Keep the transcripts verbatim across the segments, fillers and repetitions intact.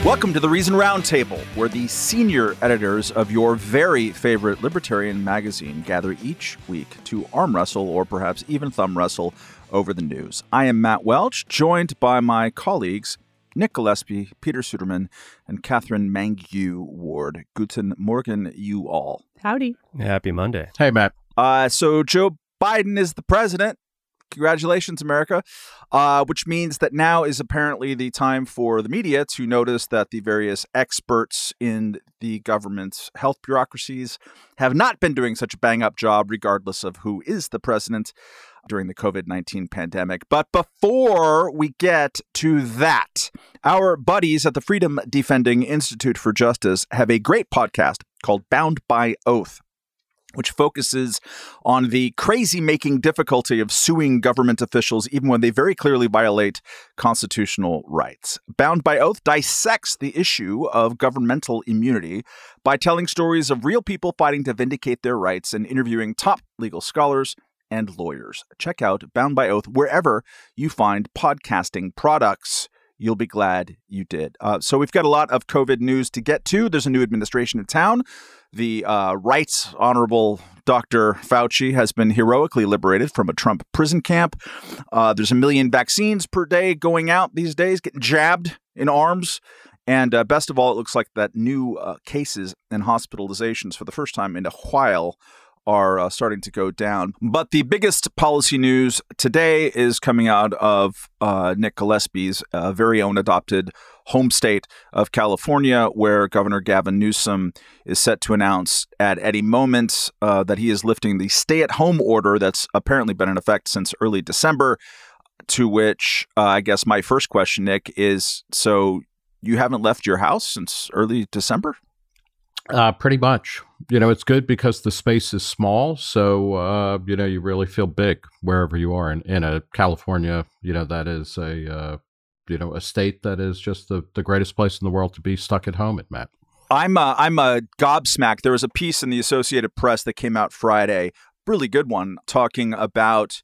Welcome to the Reason Roundtable, where the senior editors of your very favorite libertarian magazine gather each week to arm wrestle or perhaps even thumb wrestle over the news. I am Matt Welch, joined by my colleagues Nick Gillespie, Peter Suderman, and Catherine Mangue Ward. Guten Morgen, you all. Howdy. Happy Monday. Hey, Matt. Uh, so Joe Biden is the president. Congratulations, America, uh, which means that now is apparently the time for the media to notice that the various experts in the government's health bureaucracies have not been doing such a bang-up job, regardless of who is the president during the covid nineteen pandemic. But before we get to that, our buddies at the Freedom Defending Institute for Justice have a great podcast called Bound by Oath, which focuses on the crazy-making difficulty of suing government officials even when they very clearly violate constitutional rights. Bound by Oath dissects the issue of governmental immunity by telling stories of real people fighting to vindicate their rights and interviewing top legal scholars and lawyers. Check out Bound by Oath wherever you find podcasting products. You'll be glad you did. Uh, so we've got a lot of COVID news to get to. There's a new administration in town. The uh, Right Honorable Doctor Fauci has been heroically liberated from a Trump prison camp. Uh, there's a million vaccines per day going out these days, getting jabbed in arms. And uh, best of all, it looks like that new uh, cases and hospitalizations for the first time in a while are uh, starting to go down. But the biggest policy news today is coming out of uh, Nick Gillespie's uh, very own adopted home state of California, where Governor Gavin Newsom is set to announce at any moment uh, that he is lifting the stay-at-home order that's apparently been in effect since early December, to which uh, I guess my first question, Nick, is, so you haven't left your house since early December? Uh, pretty much. You know, it's good because the space is small. So, uh, you know, you really feel big wherever you are in, in a California, you know, that is a, uh, you know, a state that is just the, the greatest place in the world to be stuck at home at, Matt. I'm a, I'm a gobsmacked. There was a piece in the Associated Press that came out Friday, really good one, talking about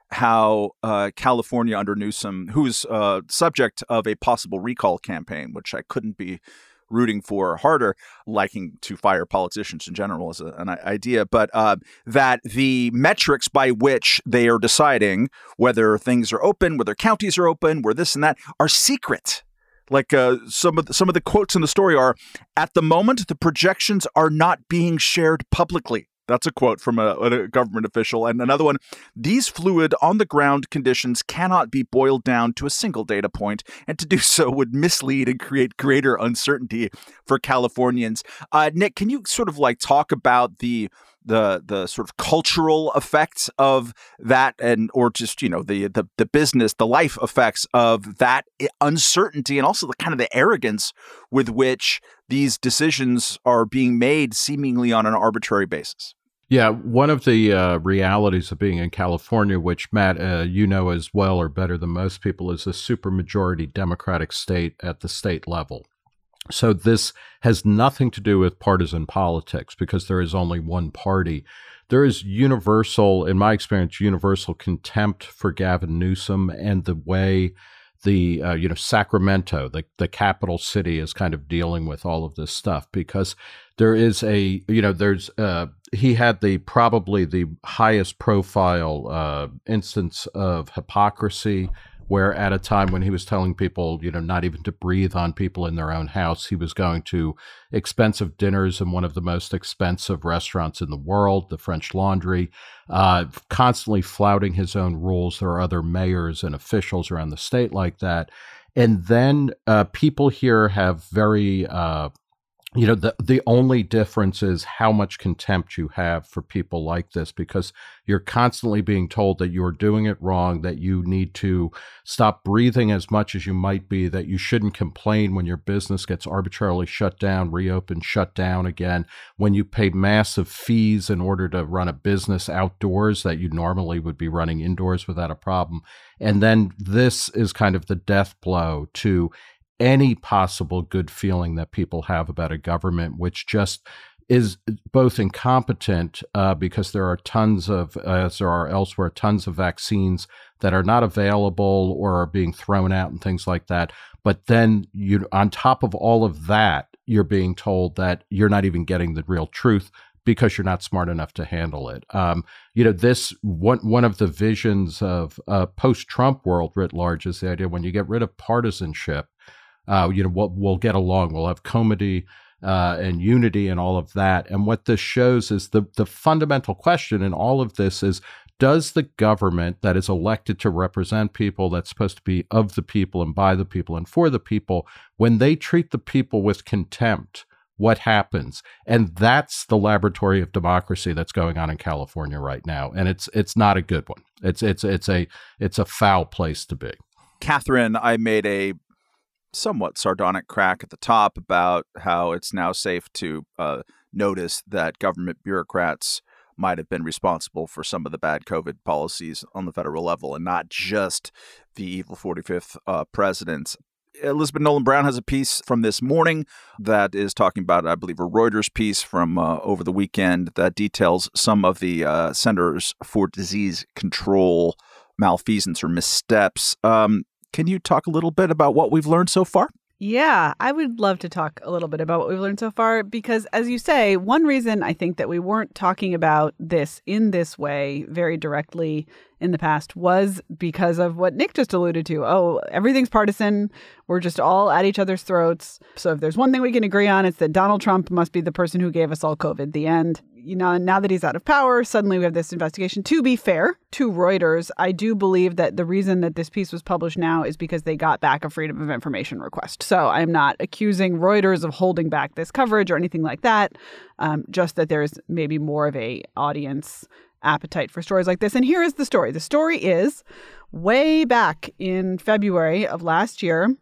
how uh, California under Newsom, who's uh, subject of a possible recall campaign, which I couldn't be rooting for harder, liking to fire politicians in general as a, an idea, but uh, that the metrics by which they are deciding whether things are open, whether counties are open, where this and that are secret. Like uh, some of the, some of the quotes in the story are, at the moment, the projections are not being shared publicly. That's a quote from a, a government official. And another one, these fluid on-the-ground conditions cannot be boiled down to a single data point, and to do so would mislead and create greater uncertainty for Californians. Uh, Nick, can you sort of like talk about the the the sort of cultural effects of that, and or just, you know, the the the business, the life effects of that uncertainty, and also the kind of the arrogance with which these decisions are being made seemingly on an arbitrary basis? Yeah, one of the uh, realities of being in California, which, Matt, uh, you know as well or better than most people, is a supermajority Democratic state at the state level. So this has nothing to do with partisan politics because there is only one party. There is universal, in my experience, universal contempt for Gavin Newsom and the way the, uh, you know, Sacramento, the, the capital city, is kind of dealing with all of this stuff, because there is a, you know, there's, uh, he had the probably the highest profile uh, instance of hypocrisy, where at a time when he was telling people, you know, not even to breathe on people in their own house, he was going to expensive dinners in one of the most expensive restaurants in the world, the French Laundry, uh, constantly flouting his own rules. There are other mayors and officials around the state like that. And then uh, people here have very, uh, you know, the, the only difference is how much contempt you have for people like this, because you're constantly being told that you're doing it wrong, that you need to stop breathing as much as you might be, that you shouldn't complain when your business gets arbitrarily shut down, reopened, shut down again, when you pay massive fees in order to run a business outdoors that you normally would be running indoors without a problem. And then this is kind of the death blow to any possible good feeling that people have about a government, which just is both incompetent uh, because there are tons of, as there are elsewhere, tons of vaccines that are not available or are being thrown out and things like that. But then you, on top of all of that, you're being told that you're not even getting the real truth because you're not smart enough to handle it. Um, you know, this one one of the visions of uh, post-Trump world writ large is the idea when you get rid of partisanship, uh, you know, we'll, we'll get along. We'll have comity uh, and unity and all of that. And what this shows is the the fundamental question in all of this is, does the government that is elected to represent people, that's supposed to be of the people and by the people and for the people, when they treat the people with contempt, what happens? And that's the laboratory of democracy that's going on in California right now. And it's it's not a good one. It's it's it's a it's a foul place to be. Catherine, I made a somewhat sardonic crack at the top about how it's now safe to uh, notice that government bureaucrats might have been responsible for some of the bad COVID policies on the federal level and not just the evil forty-fifth uh, president. Elizabeth Nolan Brown has a piece from this morning that is talking about, I believe, a Reuters piece from uh, over the weekend that details some of the uh, Centers for Disease Control malfeasance or missteps. Um, can you talk a little bit about what we've learned so far? Yeah, I would love to talk a little bit about what we've learned so far, because as you say, one reason I think that we weren't talking about this in this way very directly in the past was because of what Nick just alluded to. Oh, everything's partisan. We're just all at each other's throats. So if there's one thing we can agree on, it's that Donald Trump must be the person who gave us all COVID. The end. You know, now that he's out of power, suddenly we have this investigation. To be fair to Reuters, I do believe that the reason that this piece was published now is because they got back a Freedom of Information request. So I'm not accusing Reuters of holding back this coverage or anything like that. Um, just that there's maybe more of a audience appetite for stories like this. And here is the story. The story is way back in February of last year,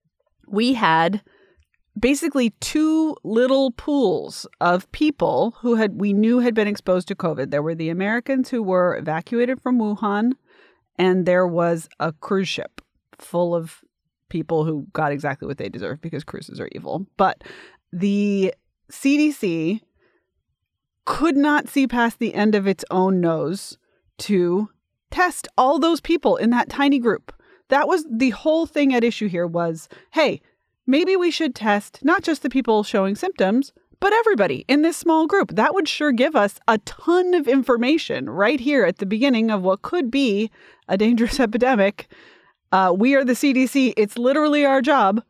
we had basically two little pools of people who had we knew had been exposed to COVID. There were the Americans who were evacuated from Wuhan, and there was a cruise ship full of people who got exactly what they deserved because cruises are evil. But the C D C could not see past the end of its own nose to test all those people in that tiny group. That was the whole thing at issue here was, hey, maybe we should test not just the people showing symptoms, but everybody in this small group. That would sure give us a ton of information right here at the beginning of what could be a dangerous epidemic. Uh, we are the C D C. It's literally our job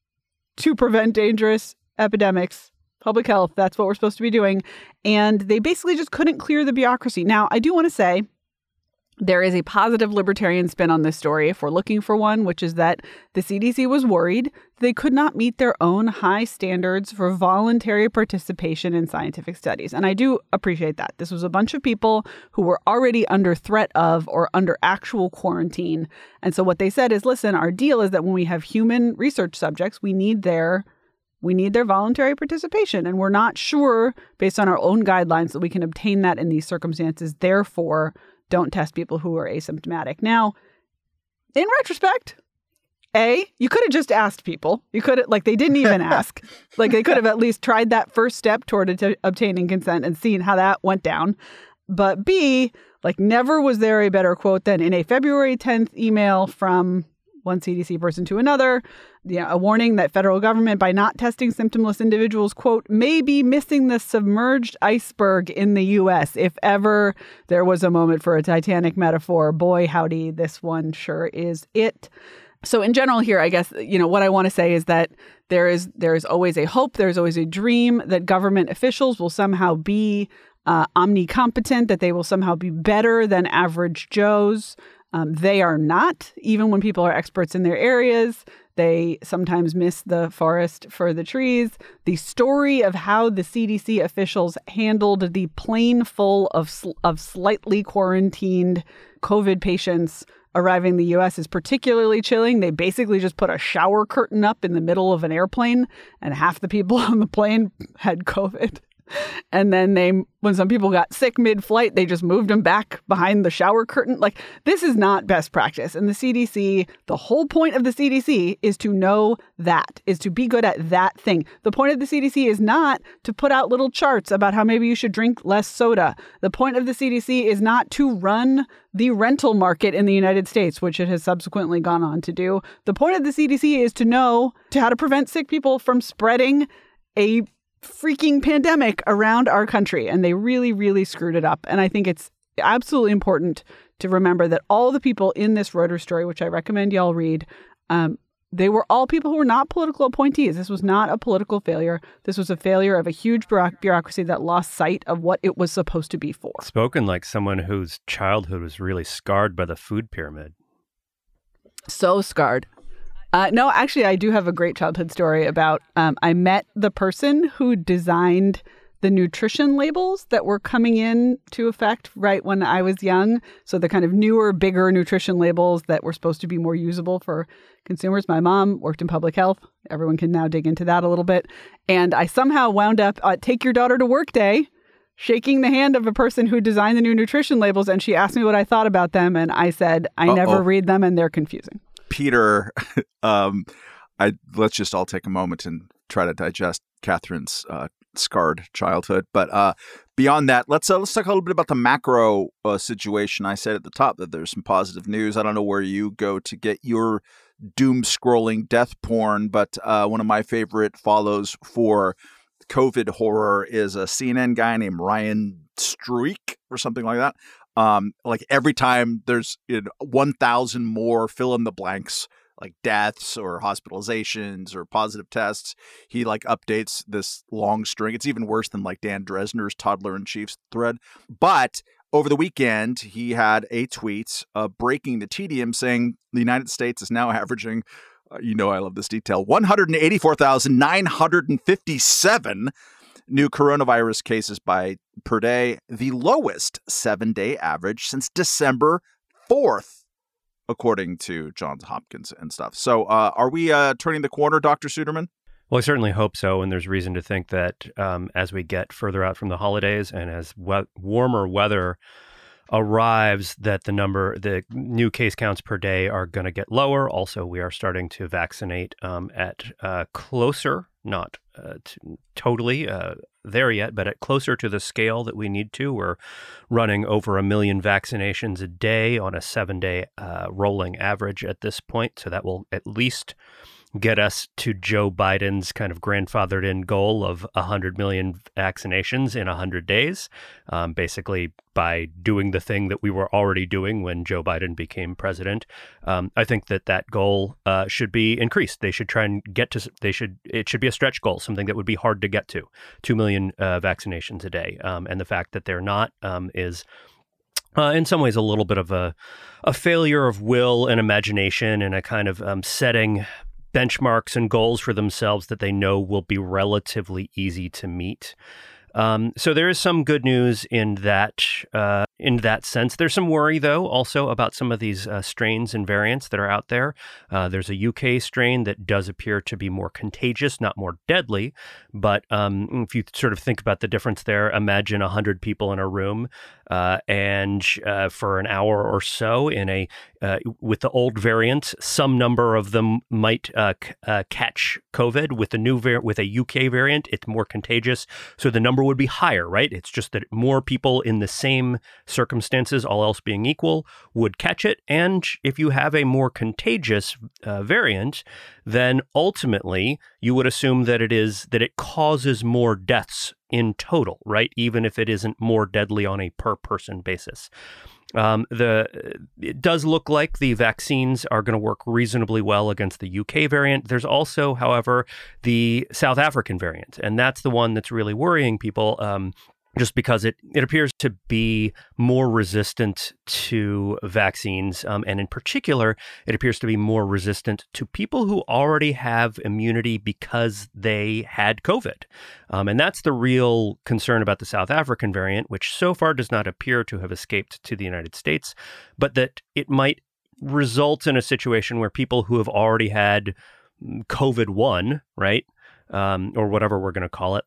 to prevent dangerous epidemics. Public health, that's what we're supposed to be doing. And they basically just couldn't clear the bureaucracy. Now, I do want to say there is a positive libertarian spin on this story, if we're looking for one, which is that the C D C was worried they could not meet their own high standards for voluntary participation in scientific studies. And I do appreciate that. This was a bunch of people who were already under threat of or under actual quarantine. And so what they said is, listen, our deal is that when we have human research subjects, we need their We need their voluntary participation, and we're not sure, based on our own guidelines, that we can obtain that in these circumstances. Therefore, don't test people who are asymptomatic. Now, in retrospect, A, you could have just asked people. You could have, like, they didn't even ask. Like, they could have at least tried that first step toward at- obtaining consent and seen how that went down. But B, like, never was there a better quote than in a February tenth email from one C D C person to another, yeah, a warning that federal government, by not testing symptomless individuals, quote, may be missing the submerged iceberg in the U S. If ever there was a moment for a Titanic metaphor, boy, howdy, this one sure is it. So in general here, I guess, you know, what I want to say is that there is there is always a hope, there's always a dream that government officials will somehow be uh, omnicompetent, that they will somehow be better than average Joes. Um, they are not, even when people are experts in their areas. They sometimes miss the forest for the trees. The story of how the C D C officials handled the plane full of sl- of slightly quarantined COVID patients arriving in the U S is particularly chilling. They basically just put a shower curtain up in the middle of an airplane, and half the people on the plane had COVID. And then they, when some people got sick mid-flight, they just moved them back behind the shower curtain. Like, this is not best practice. And the C D C, the whole point of the C D C is to know that, is to be good at that thing. The point of the C D C is not to put out little charts about how maybe you should drink less soda. The point of the C D C is not to run the rental market in the United States, which it has subsequently gone on to do. The point of the C D C is to know to how to prevent sick people from spreading a freaking pandemic around our country. And they really, really screwed it up. And I think it's absolutely important to remember that all the people in this Reuters story, which I recommend y'all read, um, they were all people who were not political appointees. This was not a political failure. This was a failure of a huge bureaucracy that lost sight of what it was supposed to be for. Spoken like someone whose childhood was really scarred by the food pyramid. So scarred. Uh, no, actually, I do have a great childhood story about, um, I met the person who designed the nutrition labels that were coming in to effect right when I was young. So the kind of newer, bigger nutrition labels that were supposed to be more usable for consumers. My mom worked in public health. Everyone can now dig into that a little bit. And I somehow wound up at Take Your Daughter to Work Day, shaking the hand of a person who designed the new nutrition labels. And she asked me what I thought about them. And I said, I Uh-oh. never read them and they're confusing. Peter, um, I let's just all take a moment and try to digest Catherine's uh, scarred childhood. But uh, beyond that, let's uh, let's talk a little bit about the macro uh, situation. I said at the top that there's some positive news. I don't know where you go to get your doom scrolling death porn, but uh, one of my favorite follows for COVID horror is a C N N guy named Ryan Streak or something like that. Um, like every time there's you know, one thousand more fill in the blanks, like deaths or hospitalizations or positive tests, he like updates this long string. It's even worse than like Dan Dresner's Toddler in Chief's thread. But over the weekend, he had a tweet uh, breaking the tedium saying the United States is now averaging, uh, you know, I love this detail, one hundred eighty-four thousand nine hundred fifty-seven new coronavirus cases by per day, the lowest seven-day average since December fourth, according to Johns Hopkins and stuff. So uh, are we uh, turning the corner, Doctor Suderman? Well, I certainly hope so, and there's reason to think that um, as we get further out from the holidays and as we- warmer weather arrives, that the number, the new case counts per day are going to get lower. Also, we are starting to vaccinate um, at uh, closer, not uh, to totally uh, there yet, but at closer to the scale that we need to. We're running over a million vaccinations a day on a seven-day uh, rolling average at this point, so that will at least get us to Joe Biden's kind of grandfathered in goal of one hundred million vaccinations in one hundred days, um, basically by doing the thing that we were already doing when Joe Biden became president. Um, I think that that goal uh, should be increased. They should try and get to, they should, it should be a stretch goal, something that would be hard to get to, two million uh, vaccinations a day. Um, and the fact that they're not um, is Uh, in some ways, a little bit of a, a failure of will and imagination and a kind of um, setting benchmarks and goals for themselves that they know will be relatively easy to meet. Um, so there is some good news in that uh, in that sense. There's some worry, though, also about some of these uh, strains and variants that are out there. Uh, there's a U K strain that does appear to be more contagious, not more deadly. But um, if you sort of think about the difference there, imagine one hundred people in a room uh, and uh, for an hour or so in a uh, with the old variant, some number of them might uh, c- uh, catch COVID. With the new var- with a U K variant, it's more contagious, so the number would be higher, right? It's just that more people in the same circumstances, all else being equal, would catch it. And if you have a more contagious uh, variant, then ultimately you would assume that it is that it causes more deaths in total, right? Even if it isn't more deadly on a per person basis. Um, the it does look like the vaccines are going to work reasonably well against the U K variant. There's also, however, the South African variant, and that's the one that's really worrying people. Um, just because it, it appears to be more resistant to vaccines. Um, and in particular, it appears to be more resistant to people who already have immunity because they had COVID. Um, and that's the real concern about the South African variant, which so far does not appear to have escaped to the United States, but that it might result in a situation where people who have already had COVID one, right, um, or whatever we're going to call it,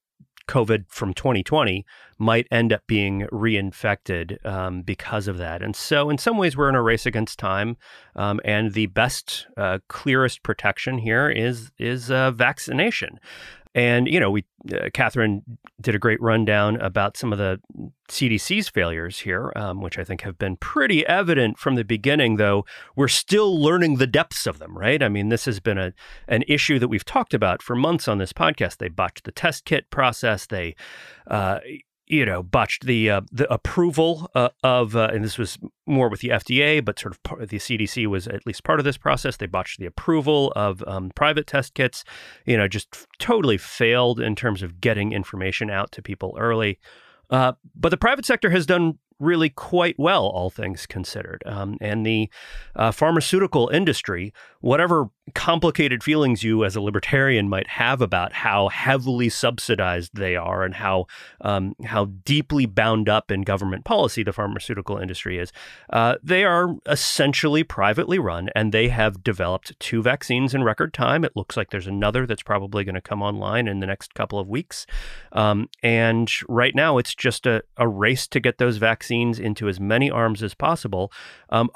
COVID from twenty twenty might end up being reinfected um, because of that. And so in some ways, we're in a race against time. Um, and the best, uh, clearest protection here is is uh, vaccination. And, you know, we uh, Catherine did a great rundown about some of the C D C's failures here, um, which I think have been pretty evident from the beginning, though we're still learning the depths of them, right? I mean, this has been a an issue that we've talked about for months on this podcast. They botched the test kit process. They, uh, you know, botched the uh, the approval uh, of, uh, and this was more with the F D A, but sort of part, the C D C was at least part of this process. They botched the approval of um, private test kits, you know, just f- totally failed in terms of getting information out to people early. Uh, but the private sector has done really quite well, all things considered. Um, and the uh, pharmaceutical industry, whatever complicated feelings you as a libertarian might have about how heavily subsidized they are and how um, how deeply bound up in government policy the pharmaceutical industry is, uh, they are essentially privately run, and they have developed two vaccines in record time. It looks like there's another that's probably going to come online in the next couple of weeks. Um, and right now, it's just a, a race to get those vaccines into as many arms as possible um,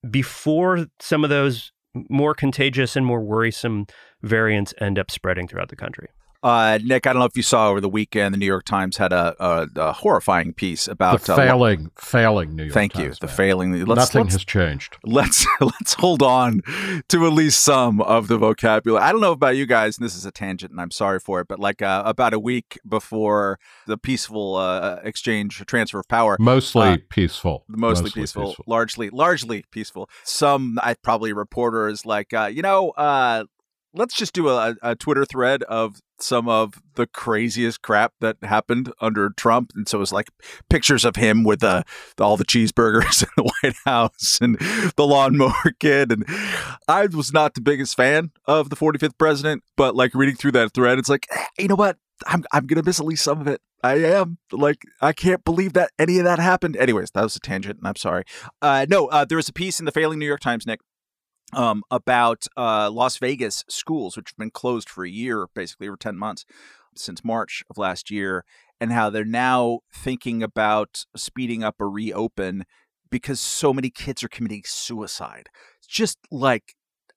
before some of those more contagious and more worrisome variants end up spreading throughout the country. Uh, Nick, I don't know if you saw over the weekend, the New York Times had a, a, a horrifying piece about the failing, uh, failing New York thank Times. Thank you. The man. failing. Let's, Nothing let's, has changed. Let's let's hold on to at least some of the vocabulary. I don't know about you guys, and this is a tangent, and I'm sorry for it, but like uh, about a week before the peaceful uh, exchange, transfer of power, mostly uh, peaceful, mostly, mostly peaceful, peaceful, largely largely peaceful. Some, I probably reporters like, uh, you know, uh, let's just do a, a Twitter thread of some of the craziest crap that happened under Trump. And so it was like pictures of him with uh, all the cheeseburgers in the White House and the lawnmower kid. And I was not the biggest fan of the forty-fifth president, but like reading through that thread, it's like, hey, you know what? I'm I'm going to miss at least some of it. I am. Like, I can't believe that any of that happened. Anyways, that was a tangent, and I'm sorry. Uh, no, uh, there was a piece in the failing New York Times, Nick, Um, about uh, Las Vegas schools, which have been closed for a year, basically, or ten months, since March of last year, and how they're now thinking about speeding up a reopen because so many kids are committing suicide. It's just like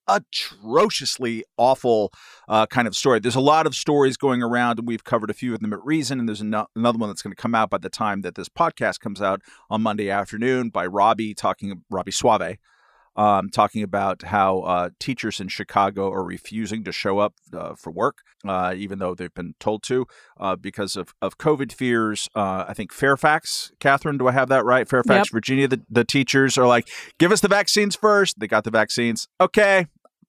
atrociously awful uh, kind of story. There's a lot of stories going around, and we've covered a few of them at Reason, and there's an- another one that's going to come out by the time that this podcast comes out on Monday afternoon by Robbie, talking Robbie Suave, Um, talking about how uh, teachers in Chicago are refusing to show up uh, for work, uh, even though they've been told to, uh, because of, of COVID fears. Uh, I think Fairfax, Catherine, do I have that right? Fairfax, Yep. Virginia, the, the teachers are like, give us the vaccines first. They got the vaccines. Okay.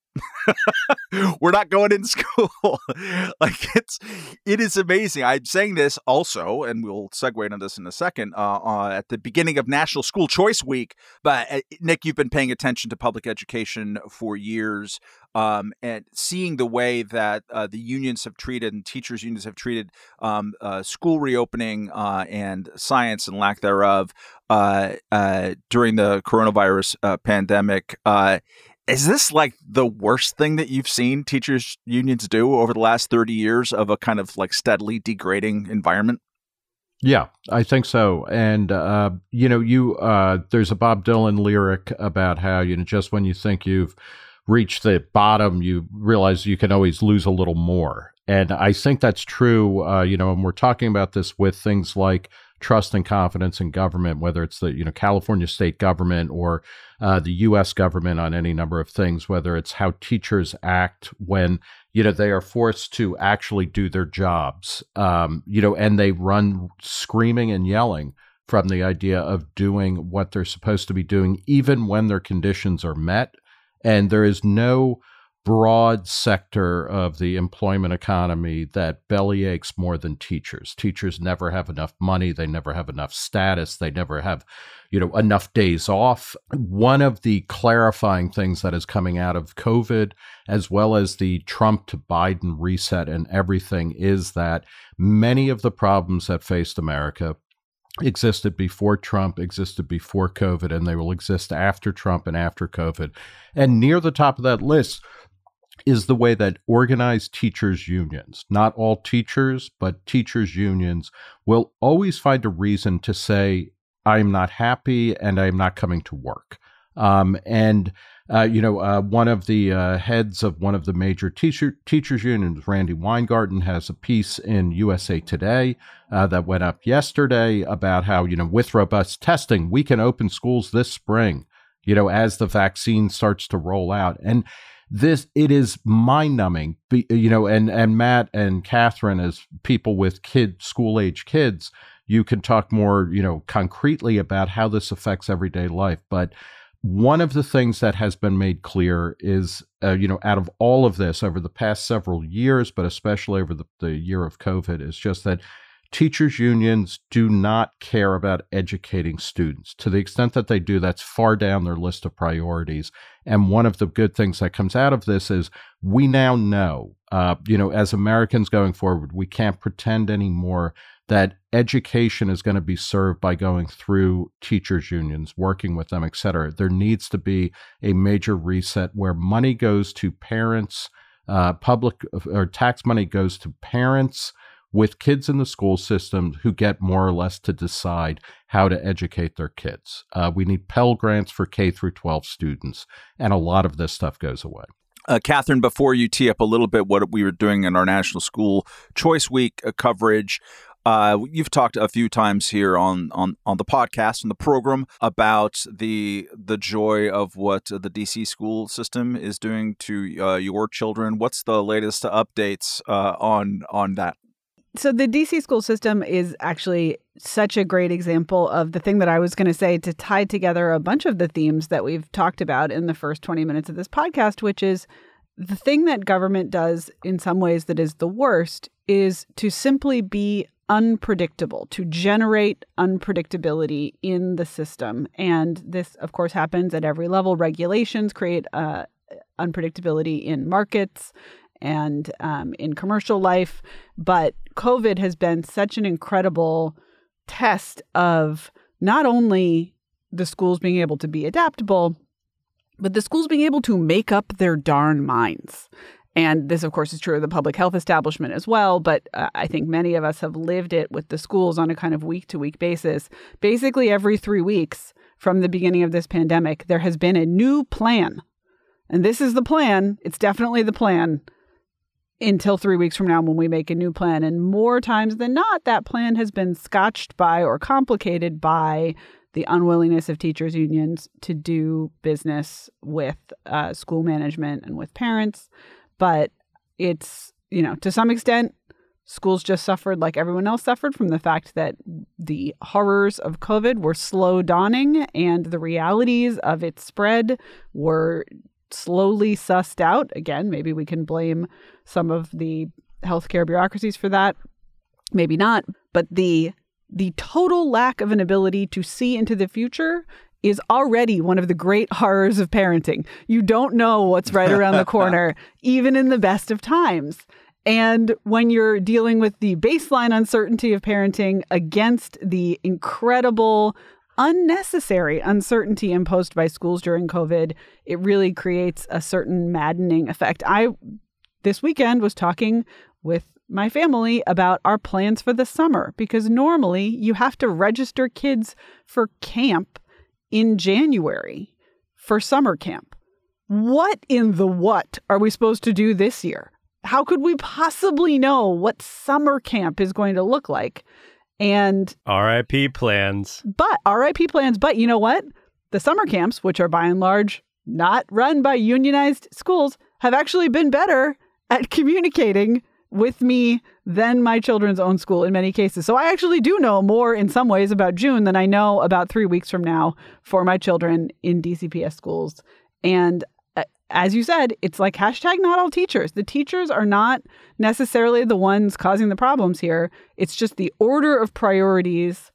We're not going in school. Like, it's, it is amazing. I'm saying this also, and we'll segue into this in a second, uh, uh, at the beginning of National School Choice Week. But uh, Nick, you've been paying attention to public education for years, um, and seeing the way that uh, the unions have treated and teachers' unions have treated um, uh, school reopening uh, and science and lack thereof uh, uh, during the coronavirus uh, pandemic. Uh, Is this like the worst thing that you've seen teachers unions do over the last thirty years of a kind of like steadily degrading environment? Yeah, I think so. And, uh, you know, you uh, there's a Bob Dylan lyric about how, you know, just when you think you've reached the bottom, you realize you can always lose a little more. And I think that's true, uh, you know, and we're talking about this with things like trust and confidence in government, whether it's the, you know, California state government or uh, the U S government on any number of things, whether it's how teachers act when, you know, they are forced to actually do their jobs, um, you know, and they run screaming and yelling from the idea of doing what they're supposed to be doing, even when their conditions are met. And there is no broad sector of the employment economy that bellyaches more than teachers. Teachers never have enough money. They never have enough status. They never have, you know, enough days off. One of the clarifying things that is coming out of COVID, as well as the Trump to Biden reset and everything, is that many of the problems that faced America existed before Trump, existed before COVID, and they will exist after Trump and after COVID. And near the top of that list is the way that organized teachers' unions, not all teachers, but teachers' unions, will always find a reason to say, I'm not happy and I'm not coming to work. Um, and, uh, you know, uh, one of the uh, heads of one of the major teacher, teachers' unions, Randy Weingarten, has a piece in U S A Today uh, that went up yesterday about how, you know, with robust testing, we can open schools this spring, you know, as the vaccine starts to roll out. And This, it is mind-numbing, you know, and, and Matt and Catherine, as people with kid, school-age kids, you can talk more, you know, concretely about how this affects everyday life. But one of the things that has been made clear is, uh, you know, out of all of this over the past several years, but especially over the, the year of COVID, is just that teachers' unions do not care about educating students. To the extent that they do, that's far down their list of priorities. And one of the good things that comes out of this is we now know, uh, you know, as Americans going forward, we can't pretend anymore that education is going to be served by going through teachers' unions, working with them, et cetera. There needs to be a major reset where money goes to parents, uh, public or tax money goes to parents with kids in the school system who get more or less to decide how to educate their kids. Uh, we need Pell Grants for K through twelve students, and a lot of this stuff goes away. Uh, Catherine, before you tee up a little bit what we were doing in our National School Choice Week uh, coverage, uh, you've talked a few times here on, on, on the podcast and the program about the the joy of what the D C school system is doing to uh, your children. What's the latest updates uh, on on that? So the D C school system is actually such a great example of the thing that I was going to say to tie together a bunch of the themes that we've talked about in the first twenty minutes of this podcast, which is the thing that government does in some ways that is the worst is to simply be unpredictable, to generate unpredictability in the system. And this, of course, happens at every level. Regulations create uh, unpredictability in markets and um, in commercial life. But COVID has been such an incredible test of not only the schools being able to be adaptable, but the schools being able to make up their darn minds. And this, of course, is true of the public health establishment as well. But uh, I think many of us have lived it with the schools on a kind of week-to-week basis. Basically, every three weeks from the beginning of this pandemic, there has been a new plan. And this is the plan. It's definitely the plan until three weeks from now when we make a new plan. And more times than not, that plan has been scotched by or complicated by the unwillingness of teachers' unions to do business with uh, school management and with parents. But it's, you know, to some extent, schools just suffered like everyone else suffered from the fact that the horrors of COVID were slow dawning and the realities of its spread were slowly sussed out. Again, maybe we can blame some of the healthcare bureaucracies for that. Maybe not. But the the total lack of an ability to see into the future is already one of the great horrors of parenting. You don't know what's right around the corner, even in the best of times. And when you're dealing with the baseline uncertainty of parenting against the incredible unnecessary uncertainty imposed by schools during COVID, it really creates a certain maddening effect. I, this weekend, was talking with my family about our plans for the summer, because normally you have to register kids for camp in January for summer camp. What in the what are we supposed to do this year? How could we possibly know what summer camp is going to look like? And R I P plans. But R I P plans. But you know what? The summer camps, which are by and large not run by unionized schools, have actually been better at communicating with me than my children's own school in many cases. So I actually do know more in some ways about June than I know about three weeks from now for my children in D C P S schools. And uh, as you said, it's like hashtag not all teachers. The teachers are not necessarily the ones causing the problems here. It's just the order of priorities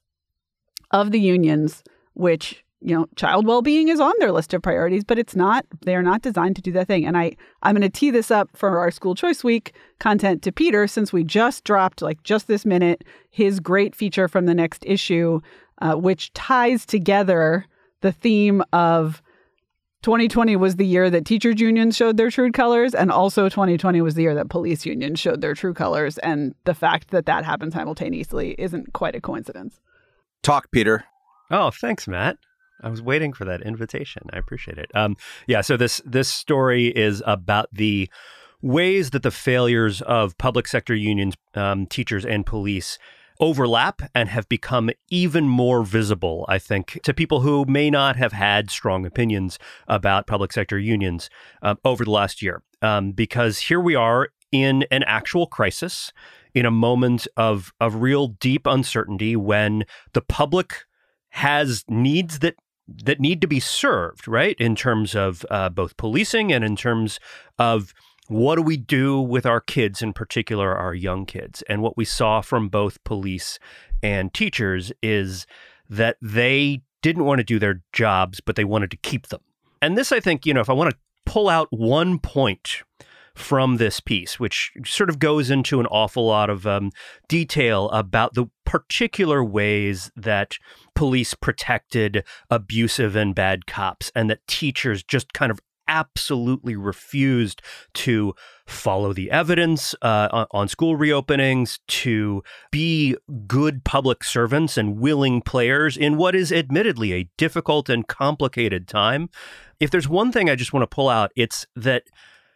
of the unions, which, you know, child well-being is on their list of priorities, but it's not, they're not designed to do that thing. And I, I'm going to tee this up for our School Choice Week content to Peter, since we just dropped, like just this minute, his great feature from the next issue, uh, which ties together the theme of twenty twenty was the year that teachers unions showed their true colors, and also twenty twenty was the year that police unions showed their true colors. And the fact that that happened simultaneously isn't quite a coincidence. Talk, Peter. Oh, thanks, Matt. I was waiting for that invitation. I appreciate it. Um, yeah, so this this story is about the ways that the failures of public sector unions, um, teachers, and police overlap and have become even more visible, I think, to people who may not have had strong opinions about public sector unions uh, over the last year. Um, because here we are in an actual crisis, in a moment of, of real deep uncertainty when the public has needs that that need to be served, right? In terms of uh, both policing and in terms of what do we do with our kids, in particular, our young kids? And what we saw from both police and teachers is that they didn't want to do their jobs, but they wanted to keep them. And this, I think, you know, if I want to pull out one point from this piece, which sort of goes into an awful lot of um, detail about the particular ways that police protected abusive and bad cops, and that teachers just kind of absolutely refused to follow the evidence uh, on, on school reopenings, to be good public servants and willing players in what is admittedly a difficult and complicated time. If there's one thing I just want to pull out, it's that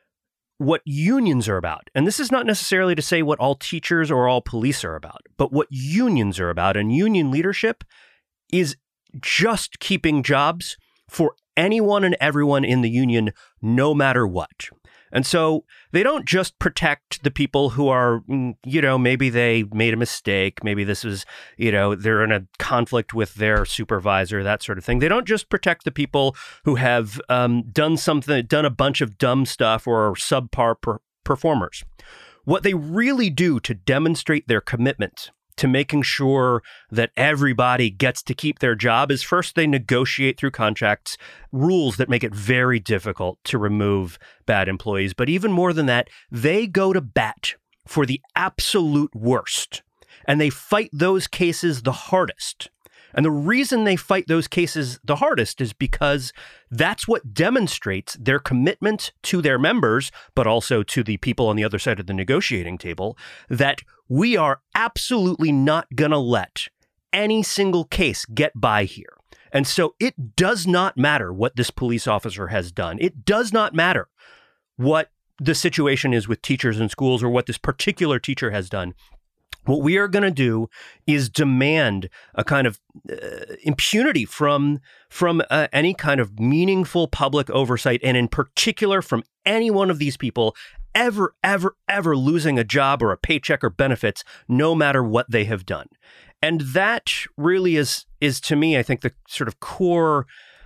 what unions are about, and this is not necessarily to say what all teachers or all police are about, but what unions are about, and union leadership is just keeping jobs for anyone and everyone in the union, no matter what. And so they don't just protect the people who are, you know, maybe they made a mistake. Maybe this is, you know, they're in a conflict with their supervisor, that sort of thing. They don't just protect the people who have um, done something, done a bunch of dumb stuff or are subpar per- performers. What they really do to demonstrate their commitment to making sure that everybody gets to keep their job is first they negotiate through contracts rules that make it very difficult to remove bad employees. But even more than that, they go to bat for the absolute worst, and they fight those cases the hardest. And the reason they fight those cases the hardest is because that's what demonstrates their commitment to their members, but also to the people on the other side of the negotiating table, that we are absolutely not going to let any single case get by here. And so it does not matter what this police officer has done. It does not matter what the situation is with teachers in schools or what this particular teacher has done. What we are going to do is demand a kind of uh, impunity from from uh, any kind of meaningful public oversight, and in particular from any one of these people ever, ever, ever losing a job or a paycheck or benefits, no matter what they have done. And that really is, is to me, I think, the sort of core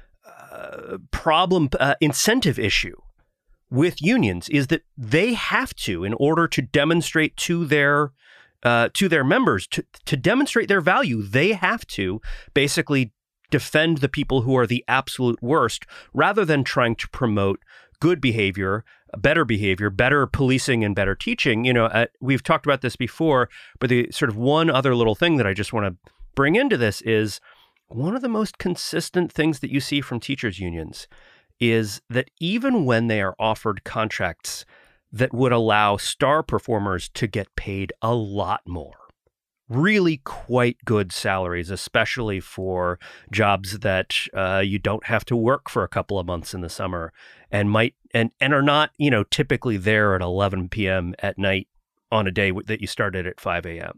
uh, problem, uh, incentive issue with unions is that they have to, in order to demonstrate to their Uh, to their members, to, to demonstrate their value, they have to basically defend the people who are the absolute worst rather than trying to promote good behavior, better behavior, better policing and better teaching. You know, uh, we've talked about this before, but the sort of one other little thing that I just want to bring into this is one of the most consistent things that you see from teachers' unions is that even when they are offered contracts that would allow star performers to get paid a lot more, really quite good salaries, especially for jobs that uh, you don't have to work for a couple of months in the summer and might and, and are not, you know, typically there at eleven p.m. at night on a day that you started at five a.m.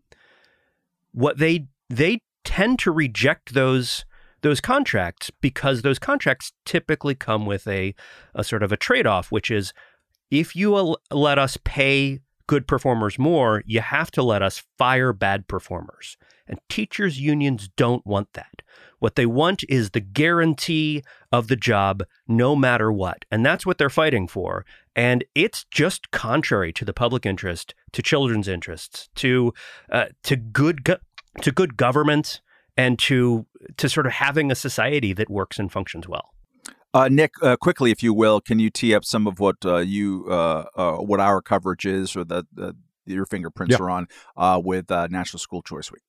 What they they tend to reject those those contracts because those contracts typically come with a, a sort of a trade-off, which is, if you al- let us pay good performers more, you have to let us fire bad performers. And teachers' unions don't want that. What they want is the guarantee of the job no matter what. And that's what they're fighting for. And it's just contrary to the public interest, to children's interests, to uh, to good go- to good government, and to to sort of having a society that works and functions well. Uh, Nick, uh, quickly, if you will, can you tee up some of what uh, you, uh, uh, what our coverage is, or that uh, your fingerprints yeah. are on uh, with uh, National School Choice Week?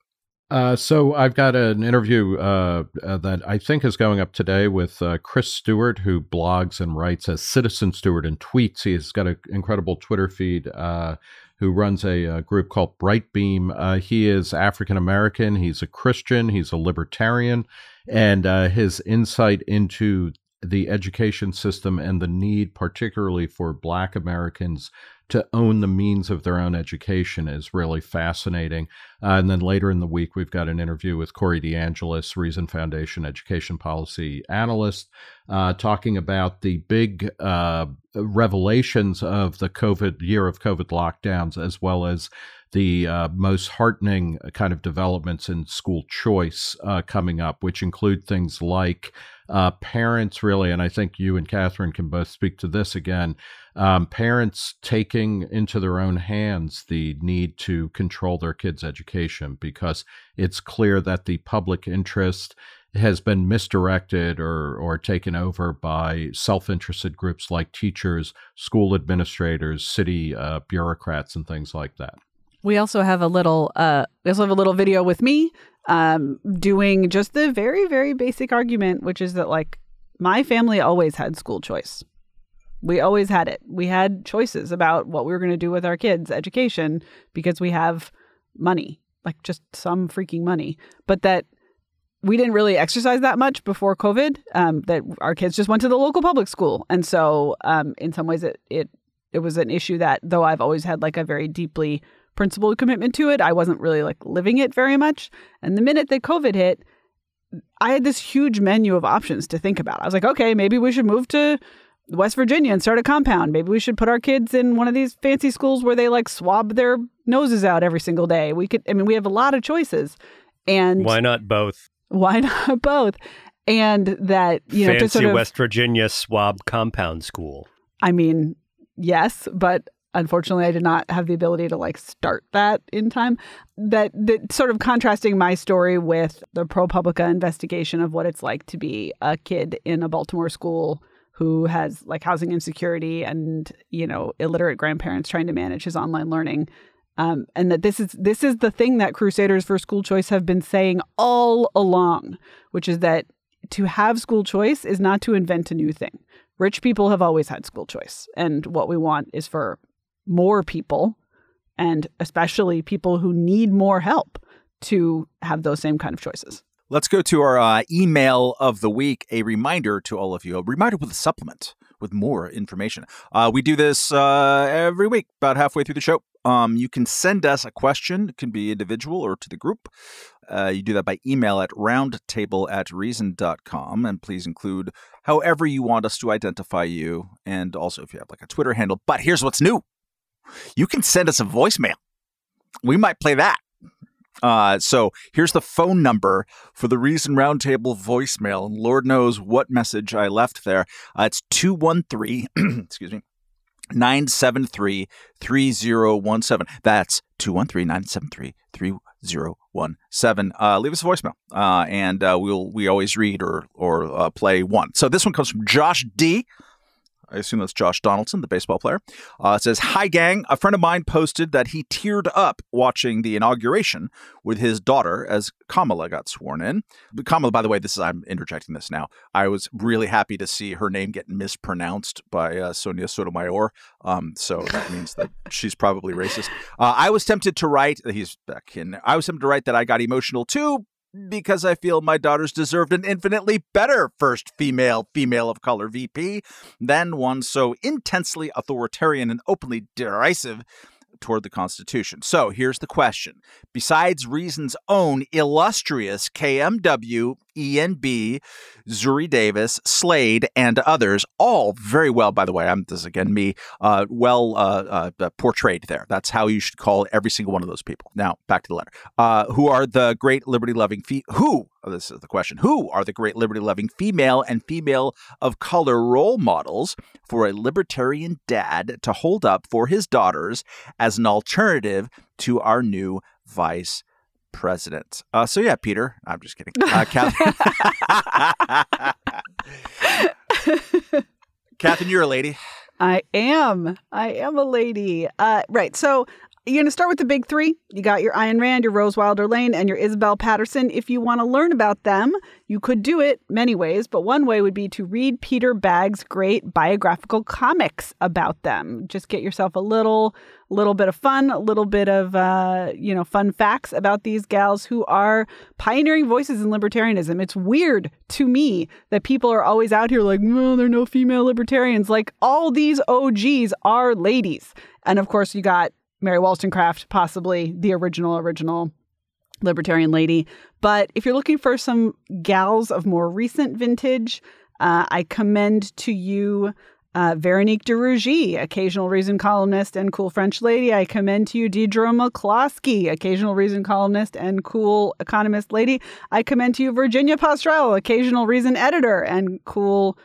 Uh, so I've got an interview uh, uh, that I think is going up today with uh, Chris Stewart, who blogs and writes as Citizen Stewart and tweets. He's got an incredible Twitter feed, uh, who runs a, a group called Brightbeam. Uh, he is African-American. He's a Christian. He's a libertarian. And uh, his insight into the education system and the need, particularly for Black Americans, to own the means of their own education is really fascinating. Uh, and then later in the week, we've got an interview with Corey DeAngelis, Reason Foundation education policy analyst, uh, talking about the big uh, revelations of the COVID year of COVID lockdowns, as well as the uh, most heartening kind of developments in school choice uh, coming up, which include things like uh, parents really, and I think you and Catherine can both speak to this again, um, parents taking into their own hands the need to control their kids' education, because it's clear that the public interest has been misdirected or or taken over by self-interested groups like teachers, school administrators, city uh, bureaucrats, and things like that. We also have a little, uh, we also have a little video with me um, doing just the very, very basic argument, which is that, like, my family always had school choice. We always had it. We had choices about what we were going to do with our kids' education because we have money, like just some freaking money, but that we didn't really exercise that much before COVID, um, that our kids just went to the local public school. And so um, in some ways it, it, it was an issue that, though I've always had like a very deeply principled commitment to it, I wasn't really like living it very much. And the minute that COVID hit, I had this huge menu of options to think about. I was like, okay, maybe we should move to West Virginia and start a compound. Maybe we should put our kids in one of these fancy schools where they like swab their noses out every single day. We could, I mean, we have a lot of choices. And why not both? Why not both? And that, you know, fancy to sort of, West Virginia swab compound school. I mean, yes, but unfortunately, I did not have the ability to like start that in time. That, that sort of contrasting my story with the ProPublica investigation of what it's like to be a kid in a Baltimore school who has like housing insecurity and, you know, illiterate grandparents trying to manage his online learning. Um, and that this is this is the thing that Crusaders for School Choice have been saying all along, which is that to have school choice is not to invent a new thing. Rich people have always had school choice. And what we want is for more people, and especially people who need more help, to have those same kind of choices. Let's go to our uh, email of the week. A reminder to all of you, a reminder with a supplement with more information. Uh, we do this uh, every week, about halfway through the show. Um, you can send us a question. It can be individual or to the group. Uh, you do that by email at roundtable at reason dot com. And please include however you want us to identify you. And also if you have like a Twitter handle. But here's what's new. You can send us a voicemail. We might play that. Uh, so here's the phone number for the Reason Roundtable voicemail. And Lord knows what message I left there. Uh, it's two one three, excuse me, nine seven three, three zero one seven. That's two one three, nine seven three, three zero one seven. Uh, leave us a voicemail, uh, and uh, we'll we always read or or uh, play one. So this one comes from Josh D. I assume that's Josh Donaldson, the baseball player. Uh, it says, "Hi, gang. A friend of mine posted that he teared up watching the inauguration with his daughter as Kamala got sworn in." Kamala, by the way, this is I'm interjecting this now. I was really happy to see her name get mispronounced by uh, Sonia Sotomayor. Um, so that means that she's probably racist. Uh, I was tempted to write, he's back in, I was tempted to write that I got emotional too, because I feel my daughters deserved an infinitely better first female, female of color V P than one so intensely authoritarian and openly derisive toward the Constitution. So here's the question. Besides Reason's own illustrious K M W, E N B, Zuri Davis, Slade, and others, all very well, by the way, I'm this is again me, uh, well uh, uh, portrayed there. That's how you should call every single one of those people. Now, back to the letter. Uh, who are the great liberty-loving, fe- who, oh, this is the question, who are the great liberty-loving female and female of color role models for a libertarian dad to hold up for his daughters as an alternative to our new vice president? Uh, so yeah, Peter, I'm just kidding. Uh, Catherine. Catherine, you're a lady. I am. I am a lady. Uh, right. So you're going to start with the big three. You got your Ayn Rand, your Rose Wilder Lane, and your Isabel Patterson. If you want to learn about them, you could do it many ways, but one way would be to read Peter Bagg's great biographical comics about them. Just get yourself a little, little bit of fun, a little bit of, uh, you know, fun facts about these gals who are pioneering voices in libertarianism. It's weird to me that people are always out here like, no, there are no female libertarians. Like, all these O Gs are ladies. And of course, you got Mary Wollstonecraft, possibly the original, original libertarian lady. But if you're looking for some gals of more recent vintage, uh, I commend to you uh, Veronique de Rougy, occasional Reason columnist and cool French lady. I commend to you Deidre McCloskey, occasional Reason columnist and cool economist lady. I commend to you Virginia Postrel, occasional Reason editor and cool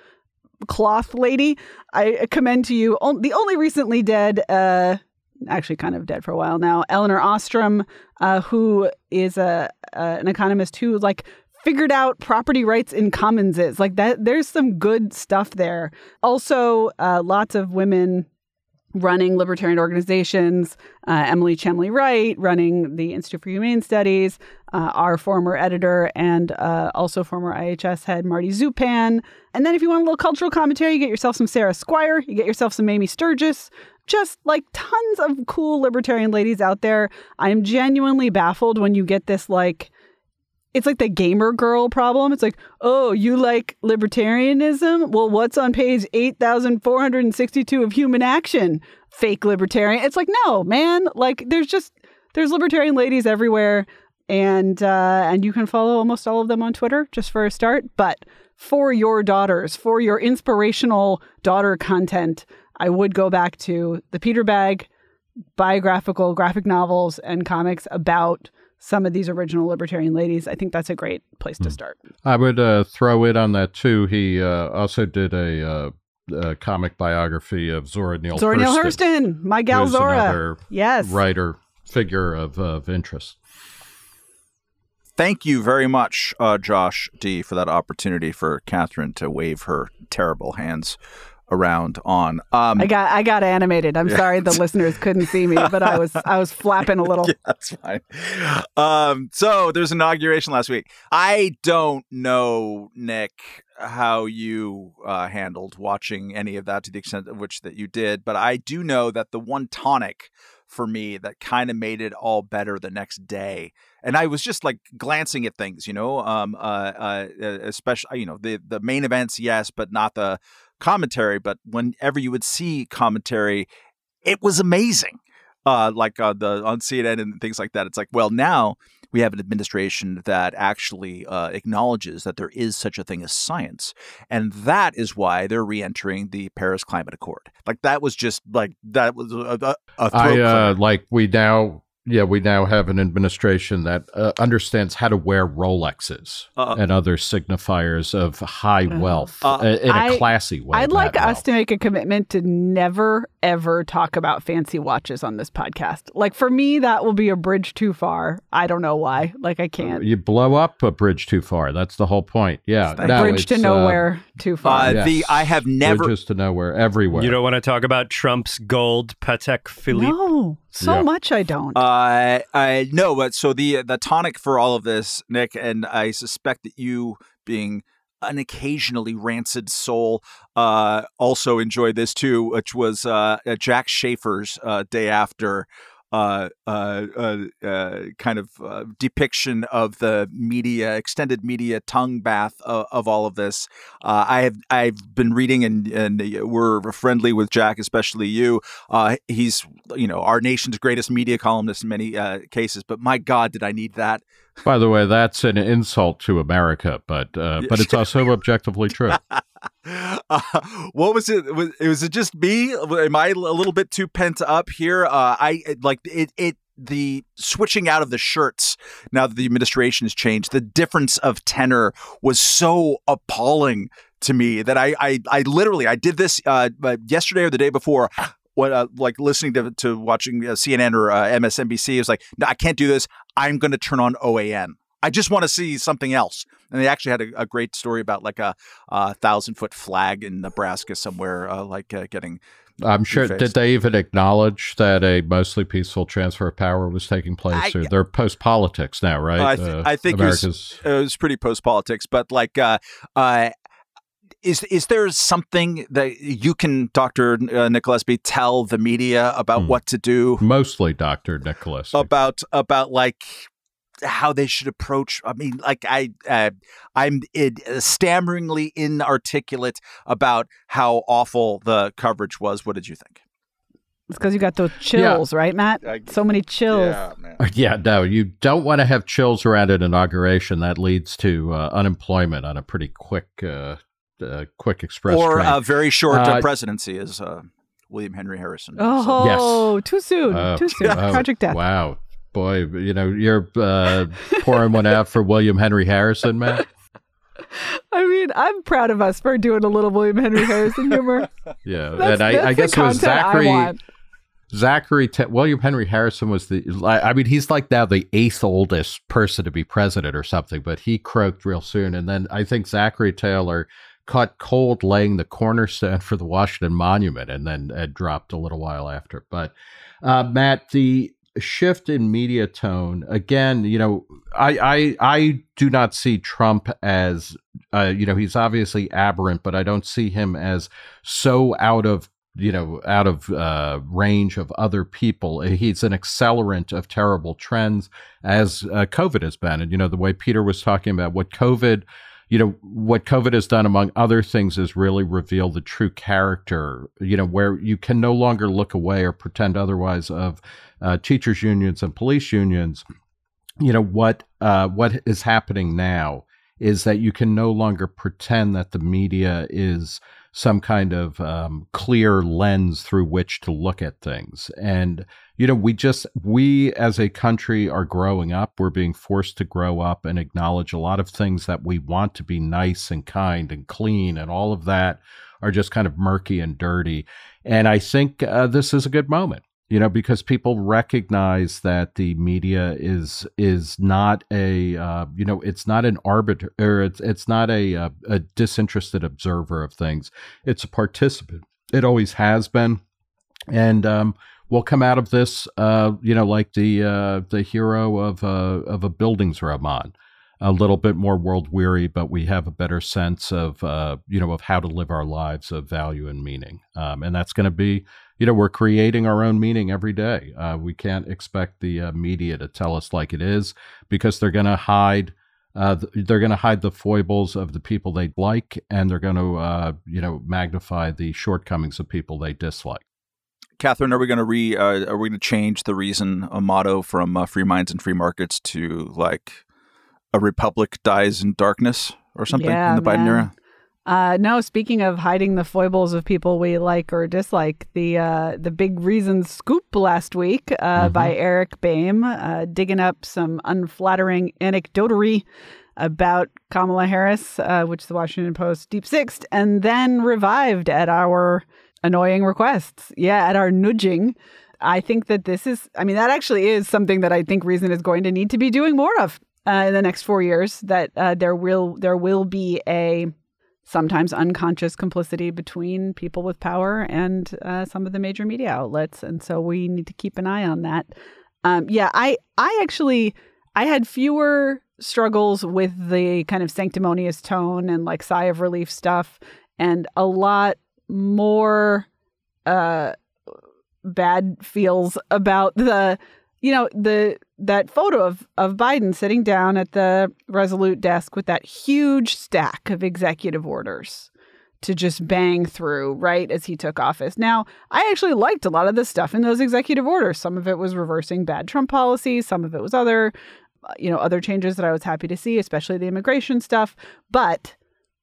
cloth lady. I commend to you on, the only recently dead, uh, actually kind of dead for a while now, Eleanor Ostrom, uh, who is a, uh, an economist who like figured out property rights in commonses. Like that, there's some good stuff there. Also, uh, lots of women running libertarian organizations. Uh, Emily Chamley Wright running the Institute for Humane Studies, uh, our former editor and uh, also former I H S head Marty Zupan. And then if you want a little cultural commentary, you get yourself some Sarah Squire, you get yourself some Amy Sturgis. Just like tons of cool libertarian ladies out there. I'm genuinely baffled when you get this like, it's like the gamer girl problem. It's like, oh, you like libertarianism? Well, what's on page eight thousand four hundred sixty-two of Human Action? Fake libertarian. It's like, no, man. Like, there's just, there's libertarian ladies everywhere. And, uh, and you can follow almost all of them on Twitter just for a start. But for your daughters, for your inspirational daughter content, I would go back to the Peter Bagg biographical graphic novels and comics about some of these original libertarian ladies. I think that's a great place to start. I would uh, throw in on that, too. He uh, also did a, uh, a comic biography of Zora Neale Zora Hurston. Neale Hurston, my gal Zora. Another yes. writer figure of, of interest. Thank you very much, uh, Josh D., for that opportunity for Catherine to wave her terrible hands around on. Um, I got I got animated. I'm yeah. sorry the listeners couldn't see me, but I was I was flapping a little. Yeah, that's fine. Um, so there's inauguration last week. I don't know, Nick, how you uh, handled watching any of that to the extent of which that you did, but I do know that the one tonic for me that kind of made it all better the next day. And I was just like glancing at things, you know, um, uh, uh, especially, you know, the, the main events, yes, but not the commentary. But whenever you would see commentary, it was amazing. Uh, like uh, the on C N N and things like that. It's like, well, now we have an administration that actually uh, acknowledges that there is such a thing as science. And that is why they're re-entering the Paris Climate Accord. Like that was just like, that was a, a, a I, uh, like we now, yeah, we now have an administration that uh, understands how to wear Rolexes uh, and other signifiers of high wealth uh, uh, in a I, classy way. I'd like us wealth. to make a commitment to never, ever talk about fancy watches on this podcast. Like for me, that will be a bridge too far. I don't know why. Like I can't. You blow up a bridge too far. That's the whole point. Yeah. A no, bridge to nowhere uh, too far. Uh, yes. The I have never. Bridges to nowhere everywhere. You don't want to talk about Trump's gold Patek Philippe? No. So yeah. much I don't. Uh, I no, but so the the tonic for all of this, Nick, and I suspect that you, being an occasionally rancid soul, uh, also enjoyed this too, which was uh, Jack Schaefer's uh, Day After. Uh, uh, uh, uh, kind of uh, depiction of the media, extended media tongue bath of, of all of this. Uh, I have I've been reading, and and we're friendly with Jack, especially you. Uh, he's you know our nation's greatest media columnist in many uh, cases. But my God, did I need that? By the way, that's an insult to America, but uh, but it's also objectively true. Uh, what was it? Was, was it just me? Am I a little bit too pent up here? Uh, I like it. It the switching out of the shirts now that the administration has changed. The difference of tenor was so appalling to me that I I, I literally I did this uh, yesterday or the day before. What uh, like listening to to watching uh, C N N or uh, M S N B C. It was like, no, I can't do this. I'm going to turn on O A N. I just want to see something else. And they actually had a, a great story about like a, a thousand foot flag in Nebraska somewhere, uh, like uh, getting I'm sure. Did they even acknowledge that a mostly peaceful transfer of power was taking place? I, or they're post-politics now, right? I, th- uh, I think America's... it, was, it was pretty post-politics. But like, uh, uh, is is there something that you can, Doctor Uh, Nick Gillespie, tell the media about hmm. what to do? Mostly Doctor Nick Gillespie. About, about like... how they should approach. I mean, like I, uh, I'm it, uh, stammeringly inarticulate about how awful the coverage was. What did you think? It's because you got those chills, yeah. right, Matt? I, so many chills. Yeah, man. yeah, no, you don't want to have chills around an inauguration. That leads to uh, unemployment on a pretty quick, uh, uh, quick express or train. a very short uh, presidency, as uh, William Henry Harrison. Oh, yes. too soon. Uh, too soon. Oh, Project Death. Wow. Boy, you know, you're uh, pouring one out for William Henry Harrison, Matt. I mean, I'm proud of us for doing a little William Henry Harrison humor. Yeah, that's, and I, that's I guess the it was Zachary. Zachary, Te- William Henry Harrison was the. I mean, he's like now the eighth oldest person to be president or something, but he croaked real soon. And then I think Zachary Taylor caught cold laying the cornerstone for the Washington Monument, and then uh, dropped a little while after. But uh, Matt, the shift in media tone again, you know, I I, I do not see Trump as, uh, you know, he's obviously aberrant, but I don't see him as so out of, you know, out of uh, range of other people. He's an accelerant of terrible trends, as uh, COVID has been. And, you know, the way Peter was talking about what COVID, you know, what COVID has done, among other things, is really reveal the true character, you know, where you can no longer look away or pretend otherwise of uh, teachers' unions and police unions. You know, what uh, what is happening now is that you can no longer pretend that the media is some kind of um, clear lens through which to look at things. And, you know, we just, we as a country are growing up. We're being forced to grow up and acknowledge a lot of things that we want to be nice and kind and clean, and all of that are just kind of murky and dirty. And I think uh, this is a good moment, you know, because people recognize that the media is is not a, uh, you know, it's not an arbiter, or it's it's not a, a a disinterested observer of things. It's a participant. It always has been, and um, we'll come out of this, uh, you know, like the uh, the hero of uh, of a Bildungsroman, a little bit more world weary, but we have a better sense of, uh, you know, of how to live our lives of value and meaning, um, and that's going to be. You know, we're creating our own meaning every day. Uh, we can't expect the uh, media to tell us like it is, because they're going to hide. Uh, they're going to hide the foibles of the people they like, and they're going to, uh, you know, magnify the shortcomings of people they dislike. Catherine, are we going to re? Uh, are we going to change the reason a motto from uh, Free Minds and Free Markets to like a republic dies in darkness or something yeah, in the man. Biden era? Uh, no, speaking of hiding the foibles of people we like or dislike, the uh, the Big Reasons scoop last week uh, mm-hmm. by Eric Boehm, uh, digging up some unflattering anecdotery about Kamala Harris, uh, which the Washington Post deep sixed, and then revived at our annoying requests. Yeah, at our nudging. I think that this is, I mean, that actually is something that I think Reason is going to need to be doing more of uh, in the next four years, that uh, there will there will be a sometimes unconscious complicity between people with power and uh, some of the major media outlets. And so we need to keep an eye on that. Um, yeah, I, I actually, I had fewer struggles with the kind of sanctimonious tone and like sigh of relief stuff, and a lot more uh, bad feels about the, you know, the that photo of, of Biden sitting down at the Resolute desk with that huge stack of executive orders to just bang through right as he took office. Now, I actually liked a lot of the stuff in those executive orders. Some of it was reversing bad Trump policies. Some of it was other, you know, other changes that I was happy to see, especially the immigration stuff. But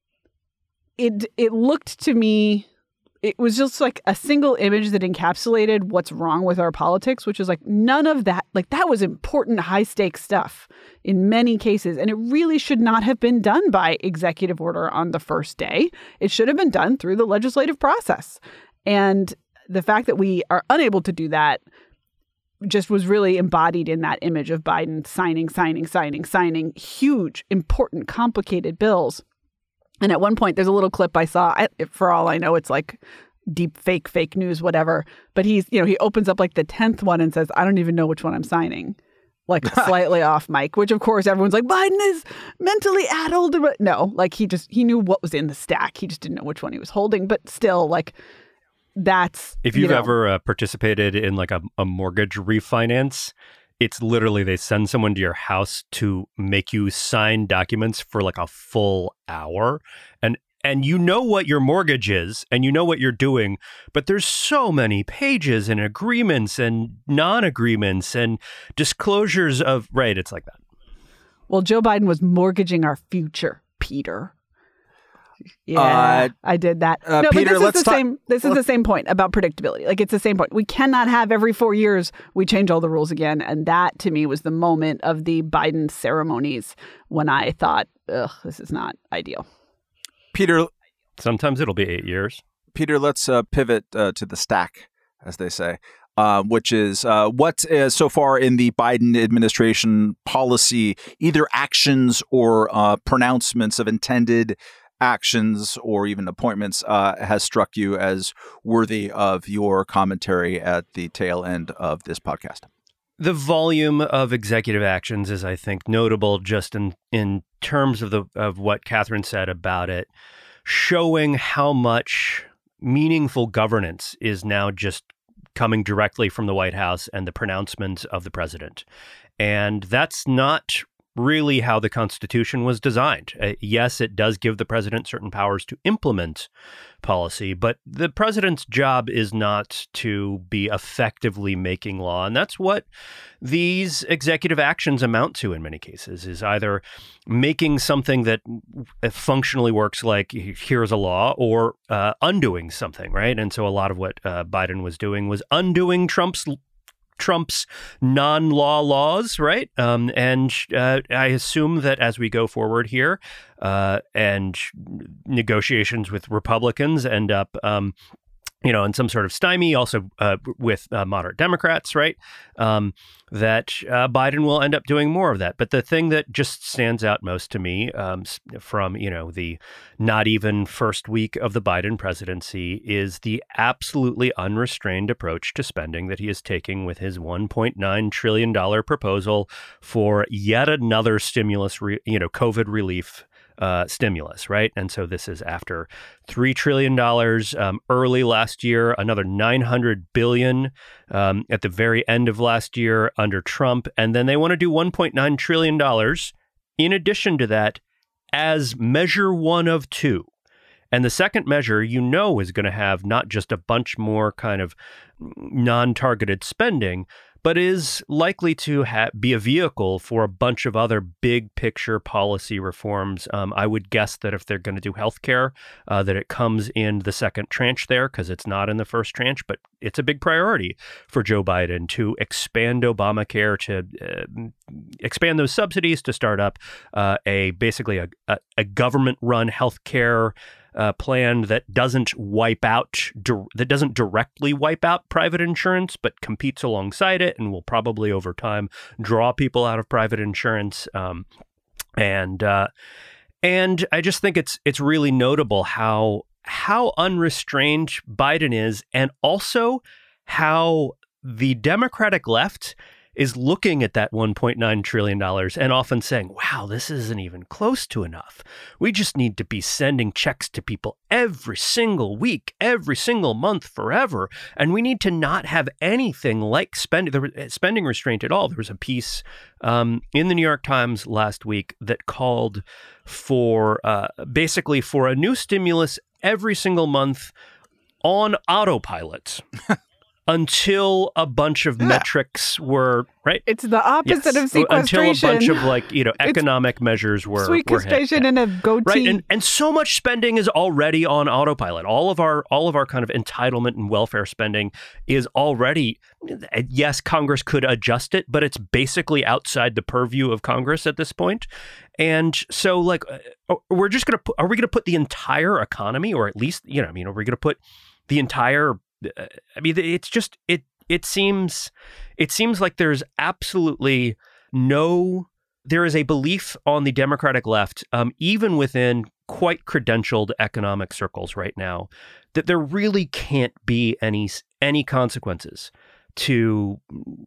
it it looked to me, it was just like a single image that encapsulated what's wrong with our politics, which is like none of that, like that was important high stakes stuff in many cases. And it really should not have been done by executive order on the first day. It should have been done through the legislative process. And the fact that we are unable to do that just was really embodied in that image of Biden signing, signing, signing, signing huge, important, complicated bills. And at one point, there's a little clip I saw. I, for all I know, it's like deep fake, fake news, whatever. But he's, you know, he opens up like the tenth one and says, I don't even know which one I'm signing. Like slightly off mic, which of course everyone's like, Biden is mentally addled. No, like he just, he knew what was in the stack. He just didn't know which one he was holding. But still, like, that's... If you've you know, ever uh, participated in like a, a mortgage refinance, it's literally they send someone to your house to make you sign documents for like a full hour. And And you know what your mortgage is and you know what you're doing, but there's so many pages and agreements and non-agreements and disclosures of, right, it's like that. Well, Joe Biden was mortgaging our future, Peter. Yeah, Uh, I did that. uh, no, Peter, but this let's is the talk- same. This is the same point about predictability. Like it's the same point. We cannot have every four years we change all the rules again. And that to me was the moment of the Biden ceremonies when I thought, ugh, this is not ideal. Peter, Sometimes it'll be eight years. Peter, let's uh, pivot uh, to the stack, as they say, uh, which is uh, what is so far in the Biden administration policy, either actions or uh, pronouncements of intended actions or even appointments uh, has struck you as worthy of your commentary at the tail end of this podcast? The volume of executive actions is, I think, notable just in, in terms of the of what Catherine said about it, showing how much meaningful governance is now just coming directly from the White House and the pronouncements of the president. And that's not really how the Constitution was designed. Uh, yes, it does give the president certain powers to implement policy, but the president's job is not to be effectively making law. And that's what these executive actions amount to in many cases, is either making something that functionally works like here's a law, or uh, undoing something, right? And so a lot of what uh, Biden was doing was undoing Trump's Trump's non-law laws, right? Um, and uh, I assume that as we go forward here uh, and negotiations with Republicans end up, um, you know, in some sort of stymie, also uh, with uh, moderate Democrats, right? Um, that uh, Biden will end up doing more of that. But the thing that just stands out most to me um, from, you know, the not even first week of the Biden presidency is the absolutely unrestrained approach to spending that he is taking with his one point nine trillion dollars proposal for yet another stimulus, re- you know, COVID relief Uh, stimulus, right? And so this is after three trillion dollars um, early last year, another nine hundred billion dollars um, at the very end of last year under Trump. And then they want to do one point nine trillion dollars in addition to that as measure one of two. And the second measure, you know, is going to have not just a bunch more kind of non-targeted spending, but is likely to ha- be a vehicle for a bunch of other big picture policy reforms. Um, I would guess that if they're going to do healthcare, uh, that it comes in the second tranche there, because it's not in the first tranche, but it's a big priority for Joe Biden to expand Obamacare, to uh, expand those subsidies, to start up uh, a basically a, a, a government-run healthcare Uh, plan that doesn't wipe out, di- that doesn't directly wipe out private insurance, but competes alongside it and will probably over time draw people out of private insurance. Um, and uh, and I just think it's it's really notable how how unrestrained Biden is, and also how the Democratic left is looking at that one point nine trillion dollars and often saying, wow, this isn't even close to enough. We just need to be sending checks to people every single week, every single month, forever. And we need to not have anything like spending, the spending restraint at all. There was a piece um, in the New York Times last week that called for uh, basically for a new stimulus every single month on autopilot. Until a bunch of yeah. metrics were, right? It's the opposite yes. of sequestration. Until a bunch of like, you know, economic it's measures were sequestration were hit. and a goatee. Right. And, and so much spending is already on autopilot. All of our all of our kind of entitlement and welfare spending is already, yes, Congress could adjust it, but it's basically outside the purview of Congress at this point. And so like, we're just going to put, are we going to put the entire economy, or at least, you know, I mean, are we going to put the entire I mean, it's just it. It seems, it seems like there's absolutely no. There is a belief on the Democratic left, um, even within quite credentialed economic circles right now that there really can't be any any consequences to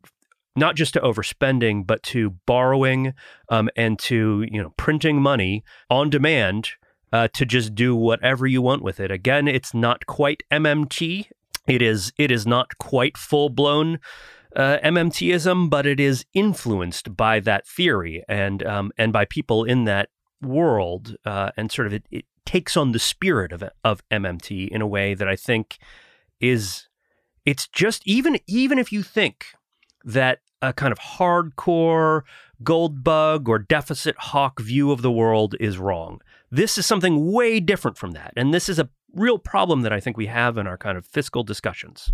not just to overspending, but to borrowing um, and to, you know, printing money on demand uh, to just do whatever you want with it. Again, it's not quite M M T. It is it is not quite full-blown uh, MMTism, but it is influenced by that theory and um, and by people in that world, uh, and sort of it, it takes on the spirit of of M M T in a way that I think is it's just even even if you think that a kind of hardcore gold bug or deficit hawk view of the world is wrong. This is something way different from that. And this is a real problem that I think we have in our kind of fiscal discussions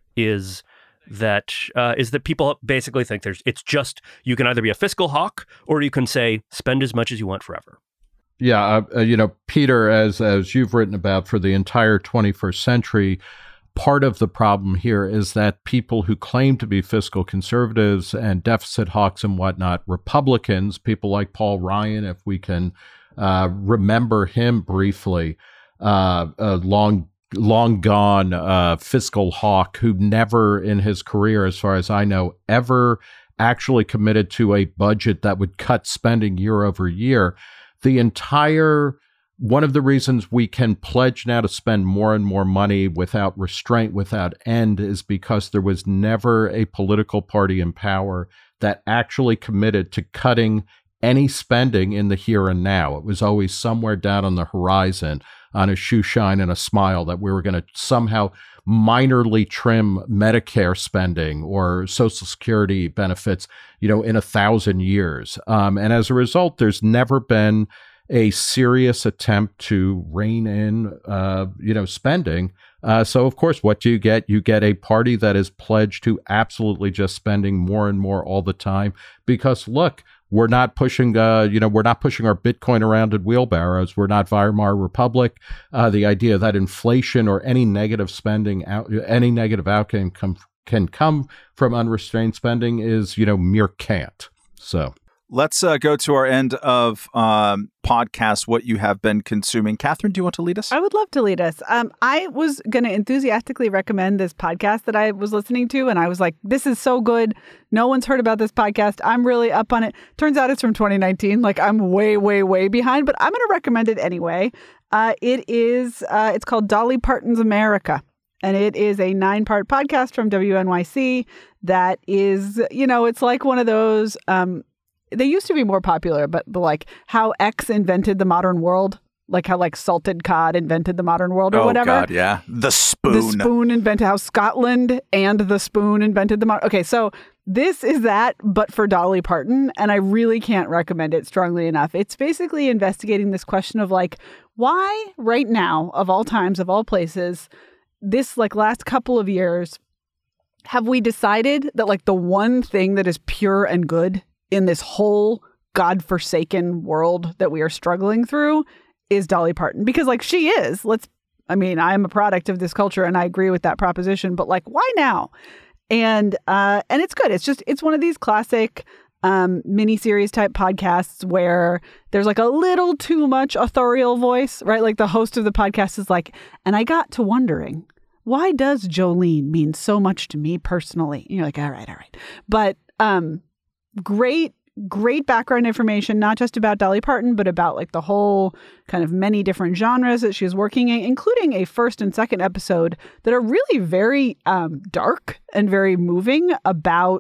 is that uh, is that people basically think there's it's just you can either be a fiscal hawk or you can say spend as much as you want forever. Yeah, uh, you know, Peter, as as you've written about for the entire twenty-first century, part of the problem here is that people who claim to be fiscal conservatives and deficit hawks and whatnot, Republicans, people like Paul Ryan, if we can uh, remember him briefly, uh, a long, long gone uh, fiscal hawk who never in his career, as far as I know, ever actually committed to a budget that would cut spending year over year. The entire One of the reasons we can pledge now to spend more and more money without restraint, without end, is because there was never a political party in power that actually committed to cutting any spending in the here and now. It was always somewhere down on the horizon on a shoe shine and a smile that we were going to somehow minorly trim Medicare spending or Social Security benefits, you know, in a thousand years. Um, and as a result, there's never been a serious attempt to rein in, uh, you know, spending. Uh, so, of course, what do you get? You get a party that is pledged to absolutely just spending more and more all the time. Because, look, we're not pushing, uh, you know, we're not pushing our Bitcoin around in wheelbarrows. We're not Weimar Republic. Uh, the idea that inflation or any negative spending, out, any negative outcome come, can come from unrestrained spending is, you know, mere cant. So. Let's uh, go to our end of um, podcast, what you have been consuming. Catherine, do you want to lead us? I would love to lead us. Um, I was going to enthusiastically recommend this podcast that I was listening to, and I was like, this is so good. No one's heard about this podcast. I'm really up on it. Turns out it's from twenty nineteen. Like, I'm way, way, way behind, but I'm going to recommend it anyway. Uh, it is, uh, it's called Dolly Parton's America. And it is a nine-part podcast from W N Y C that is, you know, it's like one of those... Um, They used to be more popular, but the, like how X invented the modern world, like how like salted cod invented the modern world or oh, whatever. Oh God, yeah. The spoon. The spoon invented how Scotland and the spoon invented the modern. Okay, so this is that, but for Dolly Parton, and I really can't recommend it strongly enough. It's basically investigating this question of like, why right now, of all times, of all places, this like last couple of years, have we decided that like the one thing that is pure and good in this whole godforsaken world that we are struggling through is Dolly Parton? Because like she is, let's, I mean, I'm a product of this culture and I agree with that proposition, but like, why now? And, uh, and it's good. It's just, it's one of these classic, um, mini-series type podcasts where there's like a little too much authorial voice, right? Like the host of the podcast is like, and I got to wondering, why does Jolene mean so much to me personally? And you're like, all right, all right. But, um, Great, great background information, not just about Dolly Parton, but about like the whole kind of many different genres that she's working in, including a first and second episode that are really very um, dark and very moving about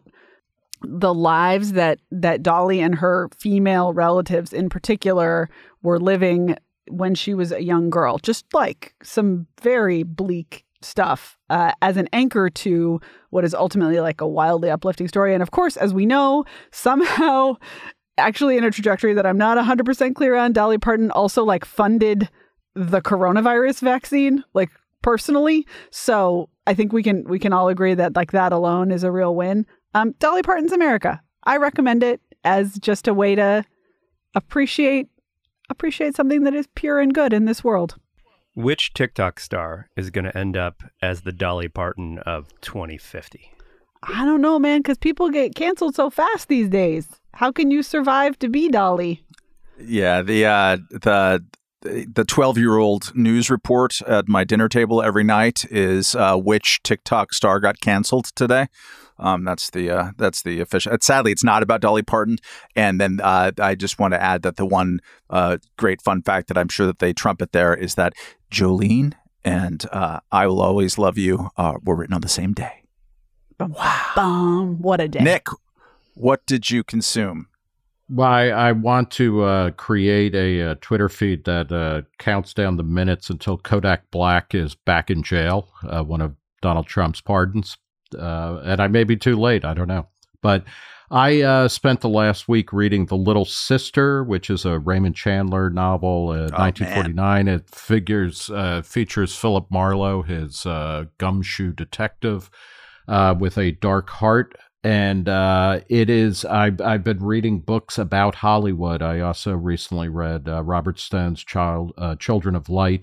the lives that that Dolly and her female relatives in particular were living when she was a young girl. Just like some very bleak stuff uh, as an anchor to what is ultimately like a wildly uplifting story. And of course, as we know, somehow actually in a trajectory that I'm not one hundred percent clear on, Dolly Parton also like funded the coronavirus vaccine, like personally. So I think we can we can all agree that like that alone is a real win. Um, Dolly Parton's America. I recommend it as just a way to appreciate appreciate something that is pure and good in this world. Which TikTok star is going to end up as the Dolly Parton of twenty fifty? I don't know, man, because people get canceled so fast these days. How can you survive to be Dolly? Yeah, the uh, the the twelve-year-old news report at my dinner table every night is uh, which TikTok star got canceled today. Um, that's the uh, that's the official. It's, sadly, it's not about Dolly Parton. And then uh, I just want to add that the one uh, great fun fact that I'm sure that they trumpet there is that Jolene and uh, I Will Always Love You uh, were written on the same day. Wow! Bum, what a day, Nick. What did you consume? Well, I, I want to uh, create a, a Twitter feed that uh, counts down the minutes until Kodak Black is back in jail, uh, one of Donald Trump's pardons. Uh, and I may be too late. I don't know. But I uh, spent the last week reading The Little Sister, which is a Raymond Chandler novel, uh, oh, nineteen forty-nine. Man. It figures uh, features Philip Marlowe, his uh, gumshoe detective, uh, with a dark heart. And uh, it is, I've, I've been reading books about Hollywood. I also recently read uh, Robert Stone's Child, uh, Children of Light.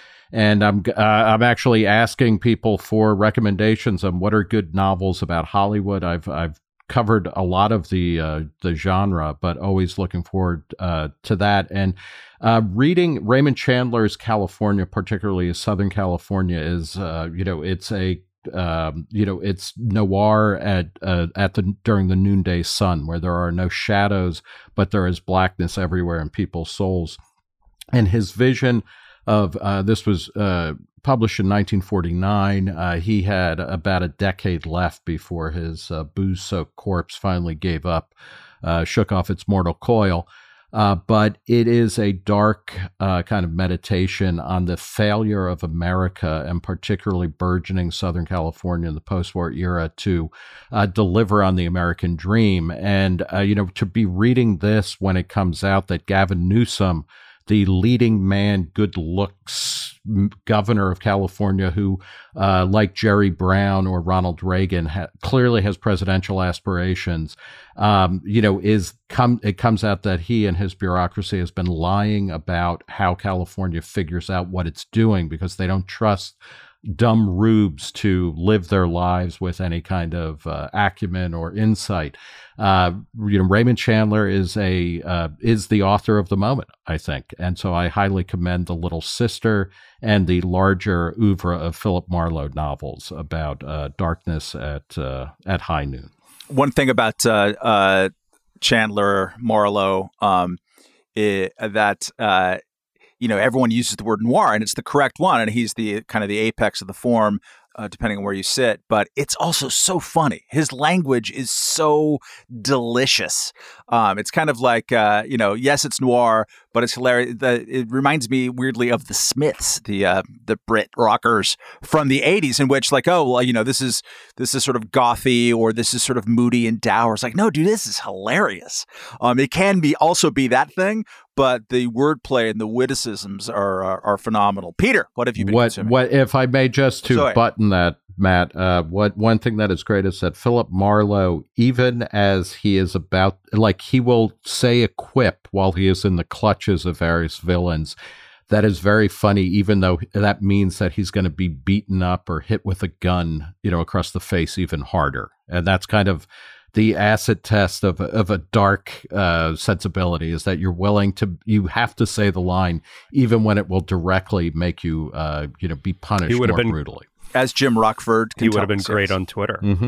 And I'm uh, I'm actually asking people for recommendations on what are good novels about Hollywood. I've I've covered a lot of the uh, the genre, but always looking forward uh, to that. And uh, reading Raymond Chandler's California, particularly Southern California, is uh, you know it's a um, you know it's noir at uh, at the during the noonday sun, where there are no shadows, but there is blackness everywhere in people's souls. And his vision of uh, this was uh, published in nineteen forty-nine. Uh, he had about a decade left before his uh, booze-soaked corpse finally gave up, uh, shook off its mortal coil. Uh, but it is a dark uh, kind of meditation on the failure of America, and particularly burgeoning Southern California in the post-war era, to uh, deliver on the American dream. And, uh, you know, to be reading this when it comes out that Gavin Newsom, the leading man, good looks governor of California, who, uh, like Jerry Brown or Ronald Reagan, ha- clearly has presidential aspirations, um, you know, is come. It comes out that he and his bureaucracy has been lying about how California figures out what it's doing, because they don't trust dumb rubes to live their lives with any kind of uh, acumen or insight. Uh, you know, Raymond Chandler is a uh, is the author of the moment, I think, and so I highly commend The Little Sister and the larger oeuvre of Philip Marlowe novels about uh, darkness at uh, at high noon. One thing about uh, uh, Chandler Marlowe um, it, that. Uh, You know, everyone uses the word noir, and it's the correct one, and he's the kind of the apex of the form, uh, depending on where you sit. But it's also so funny. His language is so delicious. Um, it's kind of like, uh, you know, yes, it's noir, but it's hilarious. The, it reminds me weirdly of the Smiths, the uh, the Brit rockers from the eighties, in which, like, oh, well, you know, this is this is sort of gothy, or this is sort of moody and dour. It's like, no, dude, this is hilarious. Um, it can be also be that thing, but the wordplay and the witticisms are, are are phenomenal. Peter, what have you been what, consuming? What if I may just to Sorry. button that, Matt? Uh, what one thing that is great is that Philip Marlowe, even as he is about, like, he will say a quip while he is in the clutches of various villains, that is very funny, even though that means that he's going to be beaten up or hit with a gun, you know, across the face even harder. And that's kind of the acid test of of a dark uh, sensibility, is that you're willing to, you have to say the line, even when it will directly make you, uh, you know, be punished He would more have been, brutally. As Jim Rockford, can he would have tell been us, great yes. on Twitter. Mm-hmm.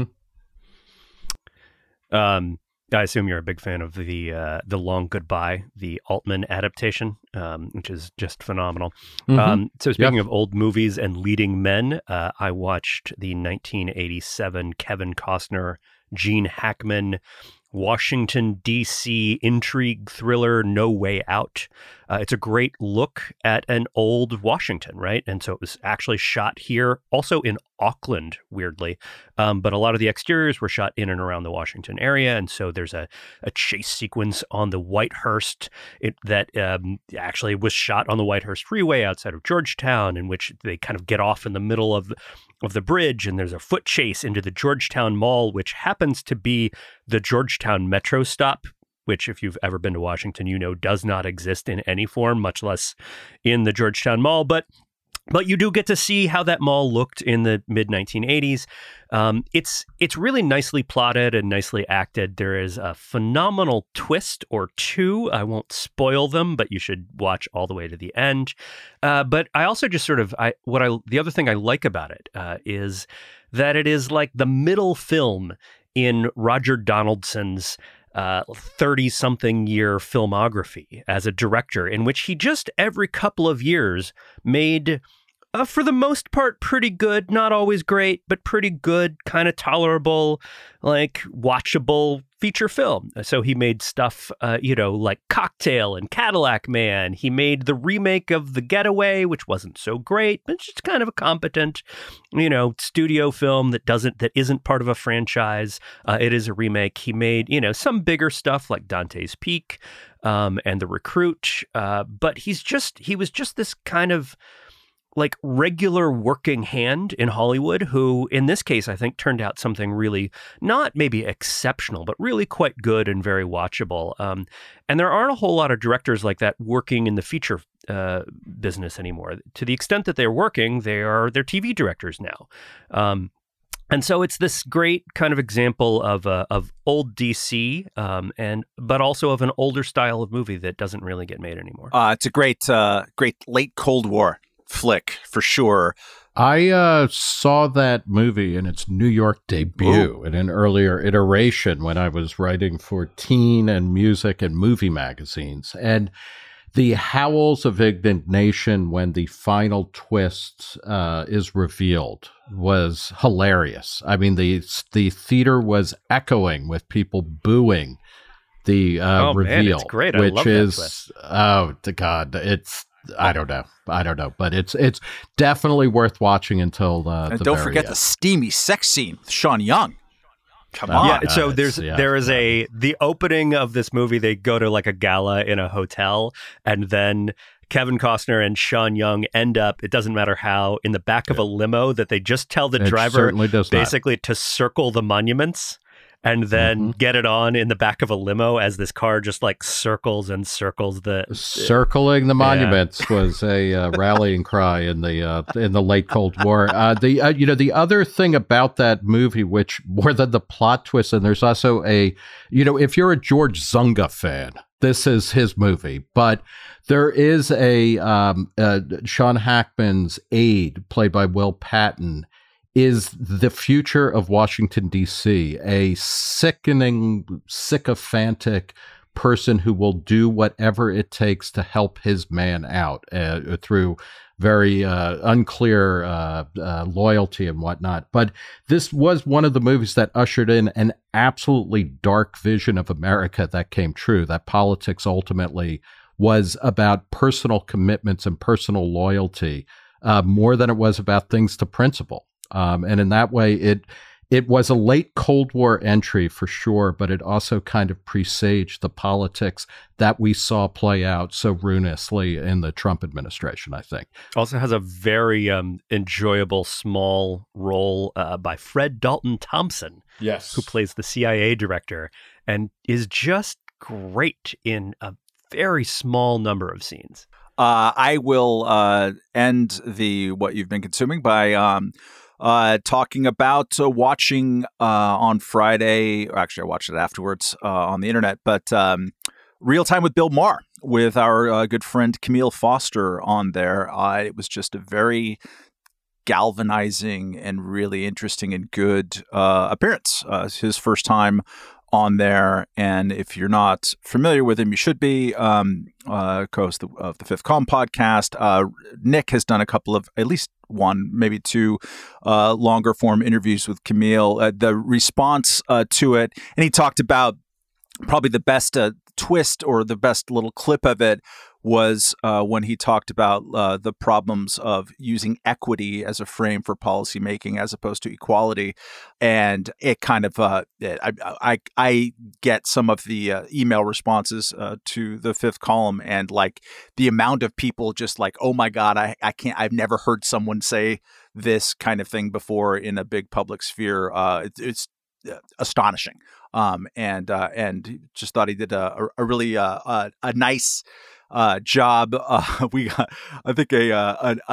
Um, I assume you're a big fan of the uh, the Long Goodbye, the Altman adaptation, um, which is just phenomenal. Mm-hmm. Um, so speaking Yep. of old movies and leading men, uh, I watched the nineteen eighty-seven Kevin Costner, Gene Hackman, Washington, D C intrigue thriller, No Way Out. Uh, it's a great look at an old Washington, right? And so it was actually shot here, also in Auckland, weirdly. Um, but a lot of the exteriors were shot in and around the Washington area. And so there's a, a chase sequence on the Whitehurst it, that um, actually was shot on the Whitehurst Freeway outside of Georgetown, in which they kind of get off in the middle of of the bridge, and there's a foot chase into the Georgetown Mall, which happens to be the Georgetown Metro stop, which, if you've ever been to Washington, you know does not exist in any form, much less in the Georgetown Mall. But But you do get to see how that mall looked in the mid nineteen eighties. Um, it's it's really nicely plotted and nicely acted. There is a phenomenal twist or two. I won't spoil them, but you should watch all the way to the end. Uh, but I also just sort of I what I the other thing I like about it uh, is that it is like the middle film in Roger Donaldson's thirty-something uh, year filmography as a director, in which he just every couple of years made, uh, for the most part, pretty good, not always great, but pretty good, kind of tolerable, like watchable feature film. So he made stuff, uh, you know, like Cocktail and Cadillac Man. He made the remake of The Getaway, which wasn't so great, but it's just kind of a competent, you know, studio film that doesn't, that isn't part of a franchise. Uh, it is a remake. He made, you know, some bigger stuff like Dante's Peak um, and The Recruit. Uh, but he's just, he was just this kind of like regular working hand in Hollywood who, in this case, I think turned out something really not maybe exceptional, but really quite good and very watchable. Um, and there aren't a whole lot of directors like that working in the feature uh, business anymore. To the extent that they're working, they are they're T V directors now. Um, And so it's this great kind of example of uh, of old D C, um, and but also of an older style of movie that doesn't really get made anymore. Uh, it's a great, uh, great late Cold War flick for sure. I uh, saw that movie in its New York debut Ooh. in an earlier iteration when I was writing for teen and music and movie magazines. And the howls of indignation when the final twist uh, is revealed was hilarious. I mean, the the theater was echoing with people booing the uh, oh, reveal, man, it's great. I which love is that twist. oh, the God, it's. I don't know. I don't know, but it's it's definitely worth watching until uh, and the don't very forget end. the steamy sex scene with Sean Young. Come Uh, on. Yeah, so Uh, there's yeah. there is a the opening of this movie. They go to like a gala in a hotel, and then Kevin Costner and Sean Young end up. It doesn't matter how in the back of a limo that they just tell the It driver certainly does not. basically to circle the monuments. And then Mm-hmm. get it on in the back of a limo as this car just like circles and circles the. Circling the monuments was a uh, rallying cry in the uh, in the late Cold War. Uh, the uh, you know the other thing about that movie, which more than the plot twist, and there's also a you know if you're a George Zunga fan, this is his movie, but there is a um, uh, Sean Hackman's aide played by Will Patton is the future of Washington, D C, a sickening, sycophantic person who will do whatever it takes to help his man out uh, through very uh, unclear uh, uh, loyalty and whatnot. But this was one of the movies that ushered in an absolutely dark vision of America that came true, that politics ultimately was about personal commitments and personal loyalty uh, more than it was about things to principle. Um, and in that way, it it was a late Cold War entry for sure, but it also kind of presaged the politics that we saw play out so ruinously in the Trump administration, I think. Also has a very um, enjoyable small role uh, by Fred Dalton Thompson, Yes, who plays the C I A director and is just great in a very small number of scenes. Uh, I will uh, end the what you've been consuming by um, uh, talking about uh, watching uh, on Friday. Or actually, I watched it afterwards uh, on the internet. But um, Real Time with Bill Maher with our uh, good friend Camille Foster on there. Uh, it was just a very galvanizing and really interesting and good uh, appearance. Uh, it's his first time on there, and if you're not familiar with him, you should be. Um, uh, co-host of the, of the Fifth Column podcast. Uh, Nick has done a couple of, at least one, maybe two, uh, longer form interviews with Camille. Uh, the response uh, to it, and he talked about probably the best uh, twist or the best little clip of it was uh, when he talked about uh, the problems of using equity as a frame for policymaking as opposed to equality. And it kind of, uh, it, I, I I get some of the uh, email responses uh, to the Fifth Column, and like the amount of people just like, oh my God, I, I can't, I've never heard someone say this kind of thing before in a big public sphere. Uh, it, it's astonishing. Um, and uh, and just thought he did a, a really uh, a, a nice uh, job. Uh, we got, I think, a, a, a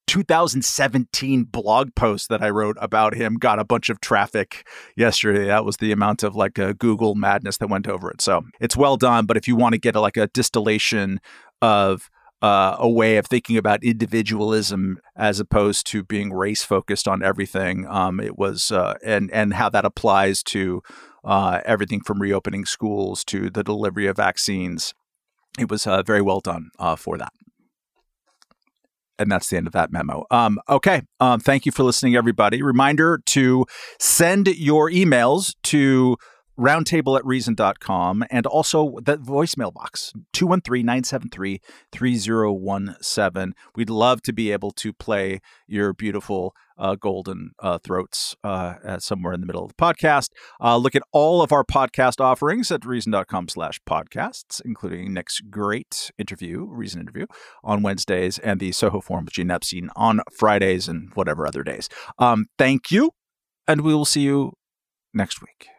two thousand seventeen blog post that I wrote about him got a bunch of traffic yesterday. That was the amount of like a Google madness that went over it. So it's well done. But if you want to get a, like a distillation of uh, a way of thinking about individualism as opposed to being race focused on everything, um, it was uh, and and how that applies to uh, everything from reopening schools to the delivery of vaccines. It was uh, very well done uh, for that. And that's the end of that memo. Um, okay. Um, thank you for listening, everybody. Reminder to send your emails to roundtable at reason dot com and also the voicemail box, two one three, nine seven three, three zero one seven. We'd love to be able to play your beautiful uh, golden uh, throats uh, somewhere in the middle of the podcast. Uh, look at all of our podcast offerings at reason dot com slash podcasts, including Nick's great interview, Reason interview, on Wednesdays and the Soho Forum with Gene Epstein on Fridays and whatever other days. Um, thank you, and we will see you next week.